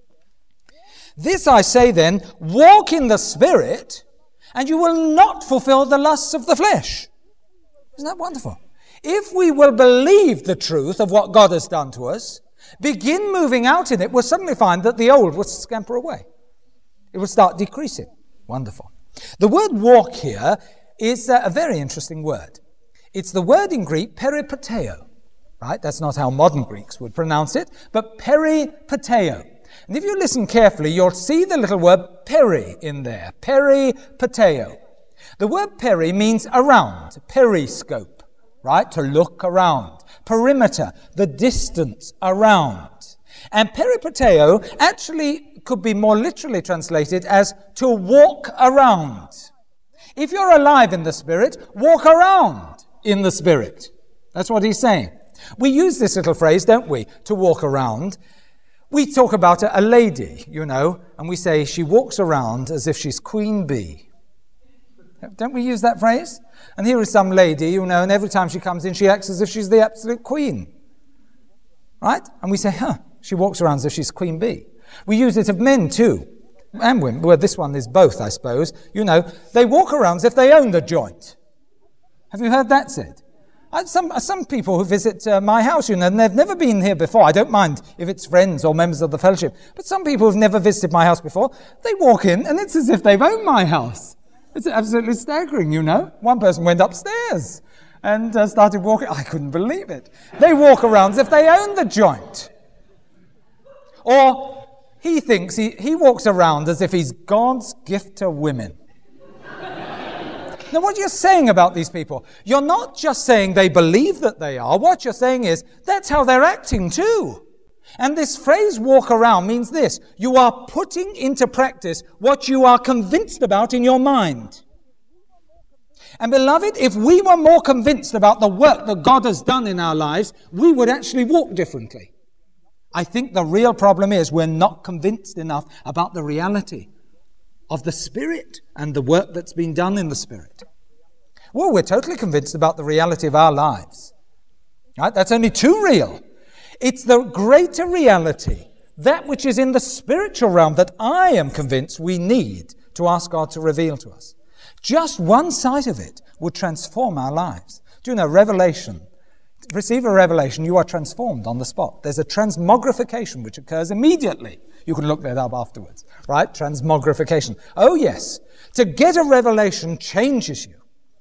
This I say then, walk in the Spirit, and you will not fulfill the lusts of the flesh. Isn't that wonderful? If we will believe the truth of what God has done to us, begin moving out in it, we'll suddenly find that the old will scamper away. It will start decreasing. Wonderful. The word walk here is a very interesting word. It's the word in Greek, peripateo, right? That's not how modern Greeks would pronounce it, but peripateo. And if you listen carefully, you'll see the little word peri in there, peripateo. The word peri means around, periscope, right? To look around. Perimeter, the distance around. And peripateo actually could be more literally translated as to walk around. If you're alive in the Spirit, walk around in the Spirit. That's what he's saying. We use this little phrase, don't we, to walk around. We talk about a lady, you know, and we say she walks around as if she's Queen Bee. Don't we use that phrase? And here is some lady, you know, and every time she comes in, she acts as if she's the absolute queen. Right? And we say, she walks around as if she's Queen Bee. We use it of men too, and women. Well, this one is both, I suppose. You know, they walk around as if they own the joint. Have you heard that said? Some people who visit my house, you know, and they've never been here before. I don't mind if it's friends or members of the fellowship. But some people who've never visited my house before, they walk in and it's as if they've owned my house. It's absolutely staggering, you know. One person went upstairs and started walking. I couldn't believe it. They walk around as if they own the joint. Or he thinks he walks around as if he's God's gift to women. Now, what you're saying about these people, you're not just saying they believe that they are. What you're saying is, that's how they're acting too. And this phrase, walk around, means this. You are putting into practice what you are convinced about in your mind. And beloved, if we were more convinced about the work that God has done in our lives, we would actually walk differently. I think the real problem is we're not convinced enough about the reality of the Spirit and the work that's been done in the Spirit. Well, we're totally convinced about the reality of our lives. Right? That's only too real. It's the greater reality, that which is in the spiritual realm, that I am convinced we need to ask God to reveal to us. Just one side of it would transform our lives. Do you know, revelation, to receive a revelation, you are transformed on the spot. There's a transmogrification which occurs immediately. You can look that up afterwards, right? Transmogrification. Oh, yes. To get a revelation changes you.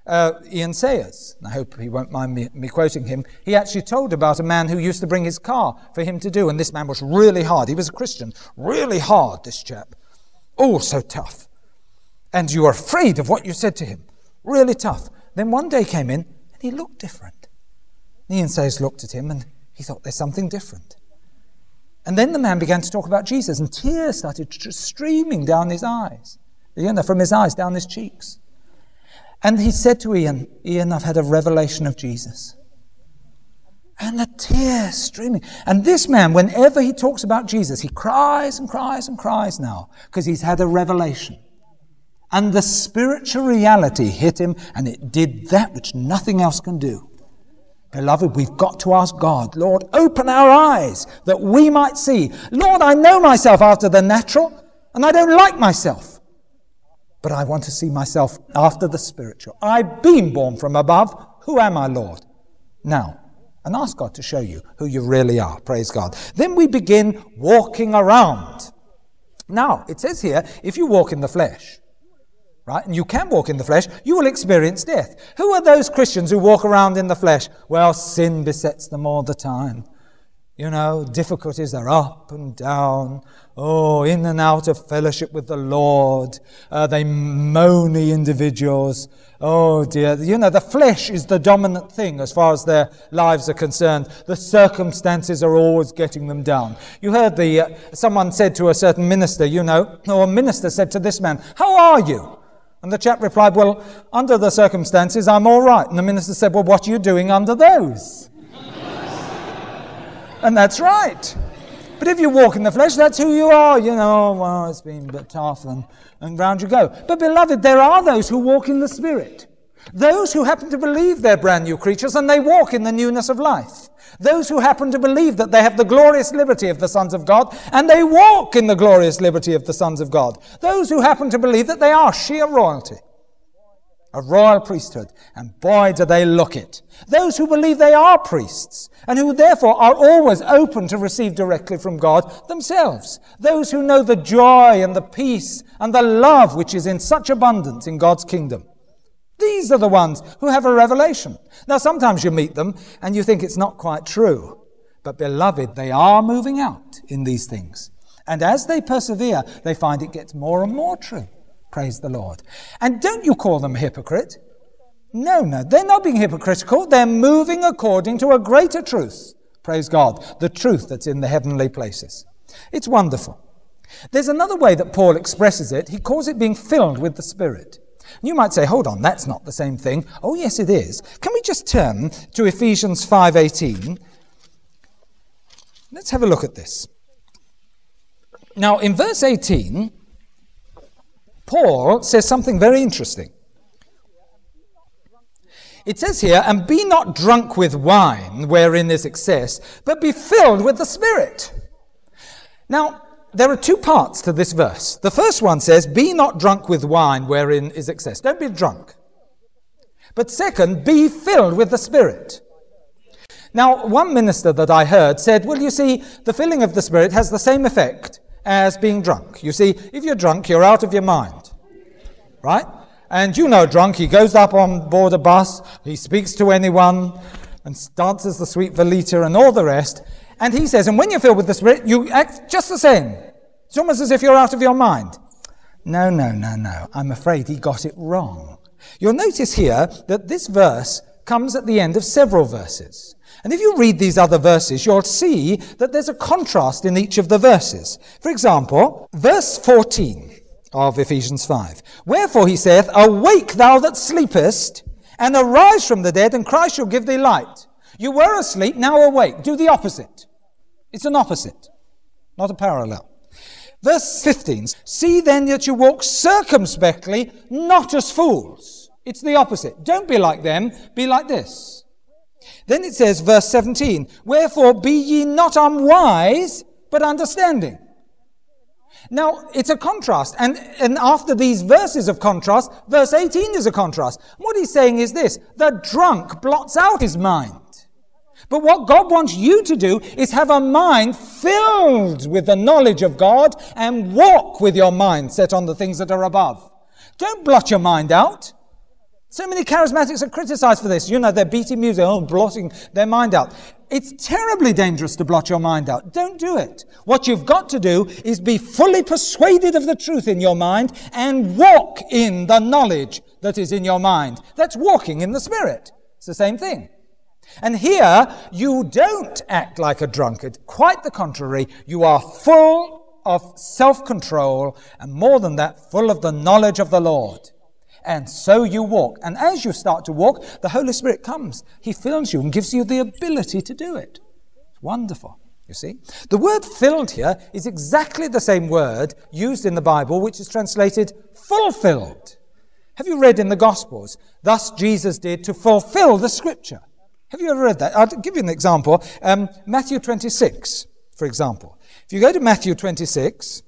Ian Sayers, I hope he won't mind me quoting him, he actually told about a man who used to bring his car for him to do, and this man was really hard. He was a Christian, really hard, this chap. Oh, so tough. And you were afraid of what you said to him. Really tough. Then one day came in, and he looked different. Ian Sayers looked at him, and he thought, there's something different. And then the man began to talk about Jesus, and tears started streaming down his eyes, from his eyes down his cheeks. And he said to Ian, I've had a revelation of Jesus. And the tears streaming. And this man, whenever he talks about Jesus, he cries and cries and cries now, because he's had a revelation. And the spiritual reality hit him, and it did that which nothing else can do. Beloved, we've got to ask God, Lord, open our eyes that we might see. Lord, I know myself after the natural, and I don't like myself. But I want to see myself after the spiritual. I've been born from above. Who am I, Lord? Now, and ask God to show you who you really are. Praise God. Then we begin walking around. Now, it says here, if you walk in the flesh, right, and you can walk in the flesh, you will experience death. Who are those Christians who walk around in the flesh? Well, sin besets them all the time. Difficulties are up and down. Oh, in and out of fellowship with the Lord. They moany individuals. Oh dear. The flesh is the dominant thing as far as their lives are concerned. The circumstances are always getting them down. You heard someone said to a certain minister, or a minister said to this man, how are you? And the chap replied, well, under the circumstances, I'm all right. And the minister said, well, what are you doing under those? And that's right. But if you walk in the flesh, that's who you are. Well, it's been a bit tough, and round you go. But beloved, there are those who walk in the Spirit. Those who happen to believe they're brand new creatures and they walk in the newness of life. Those who happen to believe that they have the glorious liberty of the sons of God and they walk in the glorious liberty of the sons of God. Those who happen to believe that they are sheer royalty. A royal priesthood, and boy do they look it. Those who believe they are priests, and who therefore are always open to receive directly from God themselves. Those who know the joy and the peace and the love which is in such abundance in God's kingdom. These are the ones who have a revelation. Now sometimes you meet them and you think it's not quite true. But beloved, they are moving out in these things. And as they persevere, they find it gets more and more true. Praise the Lord. And don't you call them a hypocrite? No, they're not being hypocritical. They're moving according to a greater truth. Praise God. The truth that's in the heavenly places. It's wonderful. There's another way that Paul expresses it. He calls it being filled with the Spirit. You might say, hold on, that's not the same thing. Oh, yes, it is. Can we just turn to Ephesians 5:18? Let's have a look at this. Now, in verse 18, Paul says something very interesting. It says here, and be not drunk with wine, wherein is excess, but be filled with the Spirit. Now, there are two parts to this verse. The first one says, be not drunk with wine, wherein is excess. Don't be drunk. But second, be filled with the Spirit. Now, one minister that I heard said, well, you see, the filling of the Spirit has the same effect as being drunk. You see, if you're drunk, you're out of your mind, right? And drunk, he goes up on board a bus, he speaks to anyone, and dances the sweet Velita and all the rest. And he says, and when you're filled with the Spirit, you act just the same. It's almost as if you're out of your mind. No. I'm afraid he got it wrong. You'll notice here that this verse comes at the end of several verses. And if you read these other verses, you'll see that there's a contrast in each of the verses. For example, verse 14 of Ephesians 5. Wherefore he saith, awake thou that sleepest, and arise from the dead, and Christ shall give thee light. You were asleep, now awake. Do the opposite. It's an opposite, not a parallel. Verse 15. See then that you walk circumspectly, not as fools. It's the opposite. Don't be like them, be like this. Then it says, verse 17, wherefore be ye not unwise, but understanding. Now, it's a contrast. And after these verses of contrast, verse 18 is a contrast. What he's saying is this, the drunk blots out his mind. But what God wants you to do is have a mind filled with the knowledge of God and walk with your mind set on the things that are above. Don't blot your mind out. So many charismatics are criticized for this. You know, they're beating music, blotting their mind out. It's terribly dangerous to blot your mind out. Don't do it. What you've got to do is be fully persuaded of the truth in your mind and walk in the knowledge that is in your mind. That's walking in the Spirit. It's the same thing. And here, you don't act like a drunkard. Quite the contrary. You are full of self-control, and more than that, full of the knowledge of the Lord. And so you walk. And as you start to walk, the Holy Spirit comes. He fills you and gives you the ability to do it. It's wonderful, you see. The word filled here is exactly the same word used in the Bible, which is translated fulfilled. Have you read in the Gospels, thus Jesus did to fulfill the Scripture? Have you ever read that? I'll give you an example. Matthew 26, for example. If you go to Matthew 26...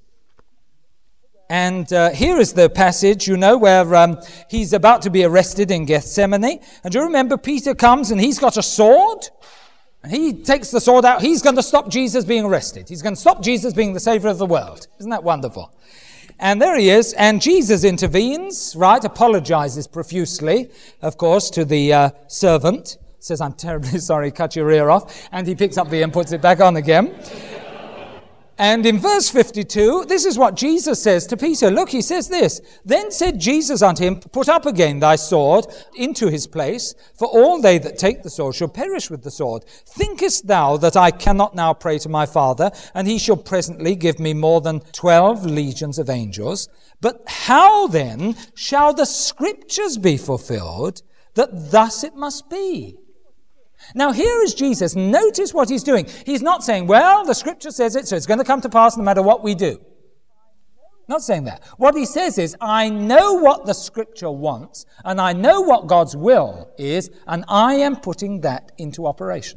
And here is the passage, you know, where he's about to be arrested in Gethsemane. And you remember Peter comes and he's got a sword. And he takes the sword out. He's going to stop Jesus being arrested. He's going to stop Jesus being the Savior of the world. Isn't that wonderful? And there he is. And Jesus intervenes, right? Apologizes profusely, of course, to the servant. Says, I'm terribly sorry, cut your ear off. And he picks up the ear and puts it back on again. And in verse 52, this is what Jesus says to Peter. Look, he says this. Then said Jesus unto him, put up again thy sword into his place, for all they that take the sword shall perish with the sword. Thinkest thou that I cannot now pray to my Father, and he shall presently give me more than 12 legions of angels? But how then shall the Scriptures be fulfilled, that thus it must be? Now here is Jesus. Notice what he's doing. He's not saying, well, the Scripture says it, so it's going to come to pass no matter what we do. Not saying that. What he says is, I know what the Scripture wants, and I know what God's will is, and I am putting that into operation.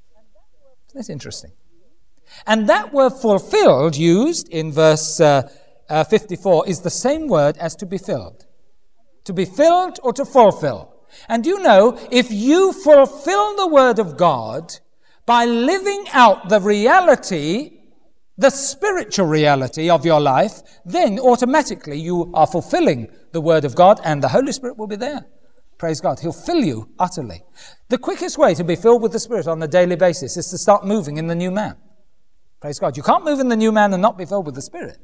That's interesting. And that word fulfilled, used in verse 54, is the same word as to be filled. To be filled or to fulfill. And you know, if you fulfill the Word of God by living out the reality, the spiritual reality of your life, then automatically you are fulfilling the Word of God and the Holy Spirit will be there. Praise God. He'll fill you utterly. The quickest way to be filled with the Spirit on a daily basis is to start moving in the new man. Praise God. You can't move in the new man and not be filled with the Spirit.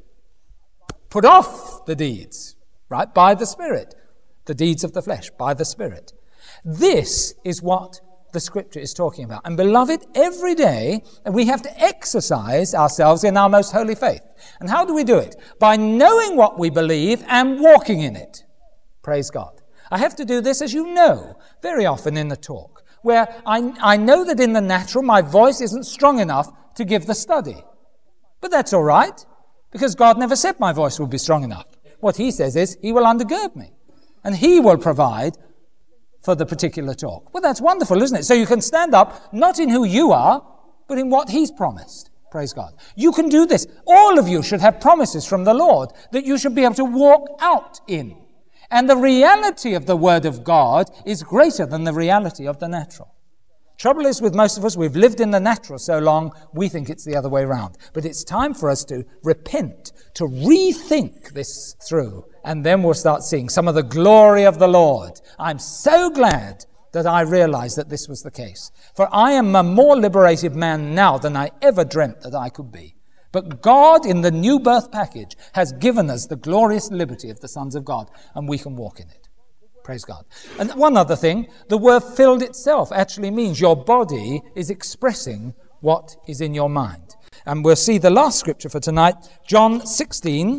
Put off the deeds, right, by the Spirit. The deeds of the flesh, by the Spirit. This is what the Scripture is talking about. And beloved, every day we have to exercise ourselves in our most holy faith. And how do we do it? By knowing what we believe and walking in it. Praise God. I have to do this, as you know, very often in the talk, where I know that in the natural my voice isn't strong enough to give the study. But that's all right, because God never said my voice would be strong enough. What he says is he will undergird me. And he will provide for the particular talk. Well, that's wonderful, isn't it? So you can stand up, not in who you are, but in what he's promised. Praise God. You can do this. All of you should have promises from the Lord that you should be able to walk out in. And the reality of the Word of God is greater than the reality of the natural. Trouble is with most of us, we've lived in the natural so long, we think it's the other way around. But it's time for us to repent, to rethink this through, and then we'll start seeing some of the glory of the Lord. I'm so glad that I realized that this was the case. For I am a more liberated man now than I ever dreamt that I could be. But God, in the new birth package, has given us the glorious liberty of the sons of God, and we can walk in it. Praise God. And one other thing, the word filled itself actually means your body is expressing what is in your mind. And we'll see the last scripture for tonight, John 16.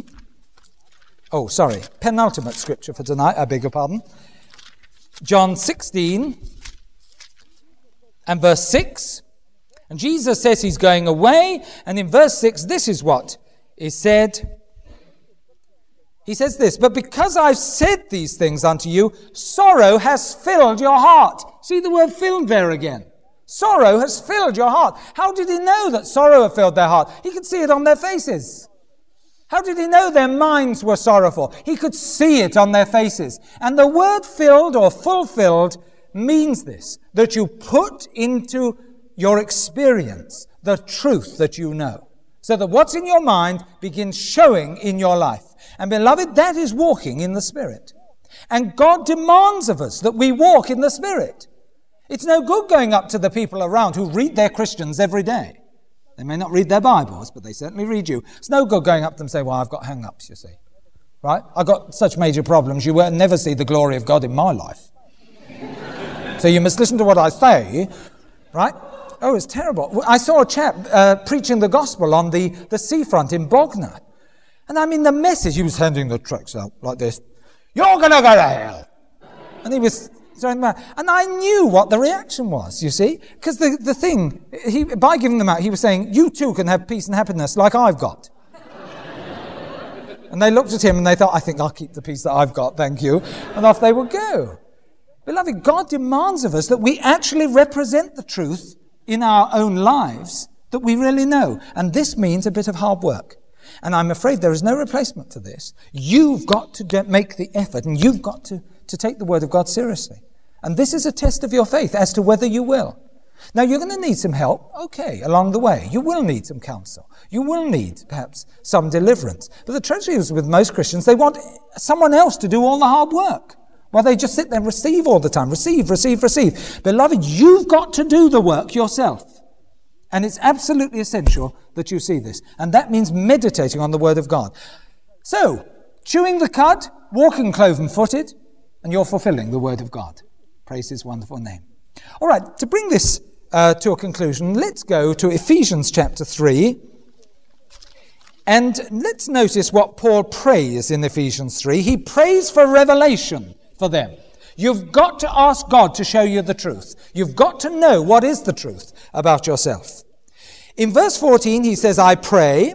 Penultimate scripture for tonight, I beg your pardon. John 16 and verse 6. And Jesus says he's going away. And in verse 6, this is what is said. He says this, but because I've said these things unto you, sorrow has filled your heart. See the word filled there again. Sorrow has filled your heart. How did he know that sorrow had filled their heart? He could see it on their faces. How did he know their minds were sorrowful? He could see it on their faces. And the word filled or fulfilled means this, that you put into your experience the truth that you know. So that what's in your mind begins showing in your life. And beloved, that is walking in the Spirit. And God demands of us that we walk in the Spirit. It's no good going up to the people around who read their Christians every day. They may not read their Bibles, but they certainly read you. It's no good going up to them and say, well, I've got hang-ups, you see. Right? I've got such major problems, you will never see the glory of God in my life. So you must listen to what I say, right? Oh, it's terrible. I saw a chap preaching the gospel on the seafront in Bognor. And I mean, the message, he was handing the tracts out like this. You're going to go to hell. And he was throwing them out. And I knew what the reaction was, you see. Because the thing, by giving them out, he was saying, you too can have peace and happiness like I've got. And they looked at him and they thought, I think I'll keep the peace that I've got, thank you. And off they would go. Beloved, God demands of us that we actually represent the truth in our own lives that we really know. And this means a bit of hard work. And I'm afraid there is no replacement for this. You've got to make the effort, and you've got to take the Word of God seriously. And this is a test of your faith as to whether you will. Now, you're going to need some help, okay, along the way. You will need some counsel. You will need, perhaps, some deliverance. But the tragedy is with most Christians, they want someone else to do all the hard work. Well, they just sit there and receive all the time. Receive, receive, receive. Beloved, you've got to do the work yourself. And it's absolutely essential that you see this. And that means meditating on the Word of God. So, chewing the cud, walking cloven-footed, and you're fulfilling the Word of God. Praise His wonderful name. All right, to bring this to a conclusion, let's go to Ephesians chapter 3. And let's notice what Paul prays in Ephesians 3. He prays for revelation for them. You've got to ask God to show you the truth. You've got to know what is the truth about yourself. In verse 14, he says, I pray.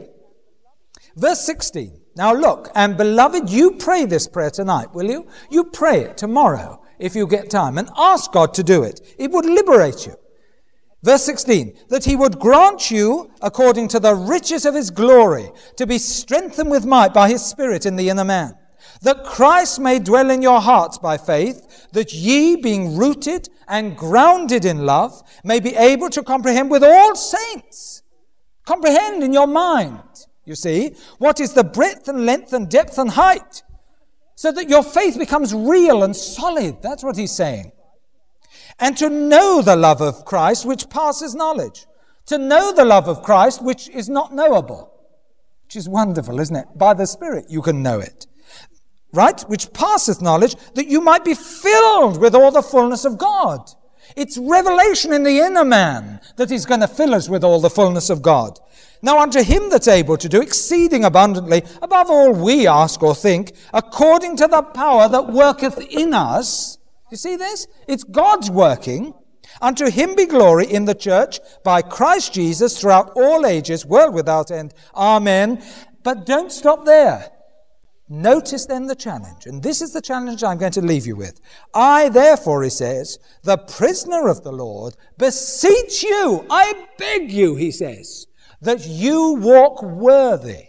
Verse 16, now look, and beloved, you pray this prayer tonight, will you? You pray it tomorrow, if you get time, and ask God to do it. It would liberate you. Verse 16, that he would grant you, according to the riches of his glory, to be strengthened with might by his Spirit in the inner man, that Christ may dwell in your hearts by faith, that ye, being rooted and grounded in love, may be able to comprehend with all saints. Comprehend in your mind, you see, what is the breadth and length and depth and height, so that your faith becomes real and solid. That's what he's saying. And to know the love of Christ, which passes knowledge. To know the love of Christ, which is not knowable. Which is wonderful, isn't it? By the Spirit you can know it. Right? Which passeth knowledge, that you might be filled with all the fullness of God. It's revelation in the inner man that is going to fill us with all the fullness of God. Now unto him that's able to do exceeding abundantly, above all we ask or think, according to the power that worketh in us. You see this? It's God's working. Unto him be glory in the church by Christ Jesus throughout all ages, world without end. Amen. But don't stop there. Notice then the challenge, and this is the challenge I'm going to leave you with. I, therefore, he says, the prisoner of the Lord, beseech you, I beg you, he says, that you walk worthy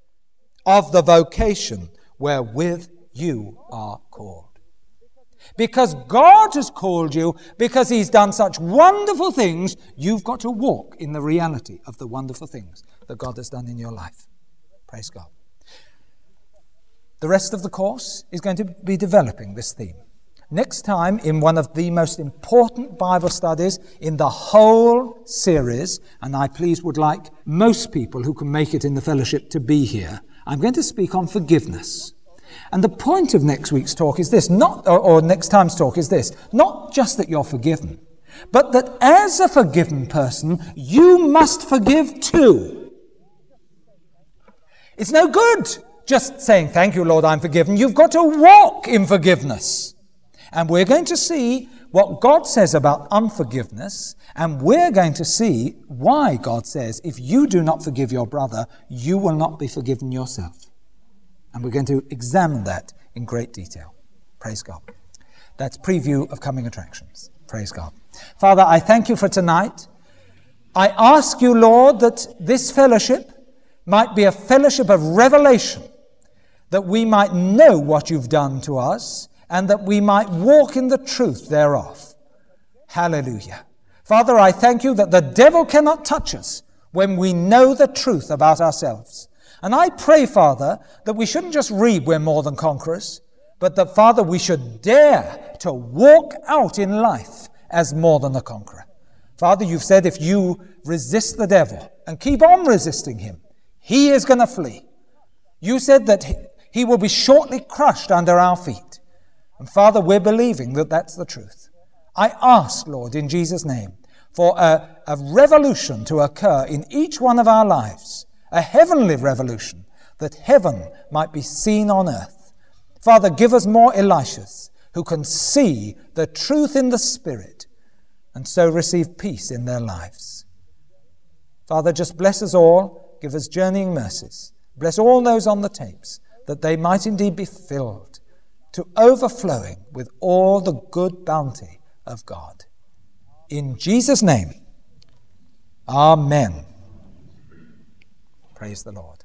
of the vocation wherewith you are called. Because God has called you, because he's done such wonderful things, you've got to walk in the reality of the wonderful things that God has done in your life. Praise God. The rest of the course is going to be developing this theme. Next time, in one of the most important Bible studies in the whole series, and I please would like most people who can make it in the fellowship to be here, I'm going to speak on forgiveness. And the point of next week's talk is this, or next time's talk is this, not just that you're forgiven, but that as a forgiven person, you must forgive too. It's no good just saying, thank you, Lord, I'm forgiven. You've got to walk in forgiveness. And we're going to see what God says about unforgiveness, and we're going to see why God says, if you do not forgive your brother, you will not be forgiven yourself. And we're going to examine that in great detail. Praise God. That's preview of coming attractions. Praise God. Father, I thank you for tonight. I ask you, Lord, that this fellowship might be a fellowship of revelation, that we might know what you've done to us, and that we might walk in the truth thereof. Hallelujah. Father, I thank you that the devil cannot touch us when we know the truth about ourselves. And I pray, Father, that we shouldn't just read we're more than conquerors, but that, Father, we should dare to walk out in life as more than a conqueror. Father, you've said if you resist the devil and keep on resisting him, he is going to flee. You said that he will be shortly crushed under our feet. And Father, we're believing that that's the truth. I ask, Lord, in Jesus' name, for a revolution to occur in each one of our lives, a heavenly revolution, that heaven might be seen on earth. Father, give us more Elishas who can see the truth in the Spirit and so receive peace in their lives. Father, just bless us all, give us journeying mercies. Bless all those on the tapes, that they might indeed be filled to overflowing with all the good bounty of God. In Jesus' name, amen. Praise the Lord.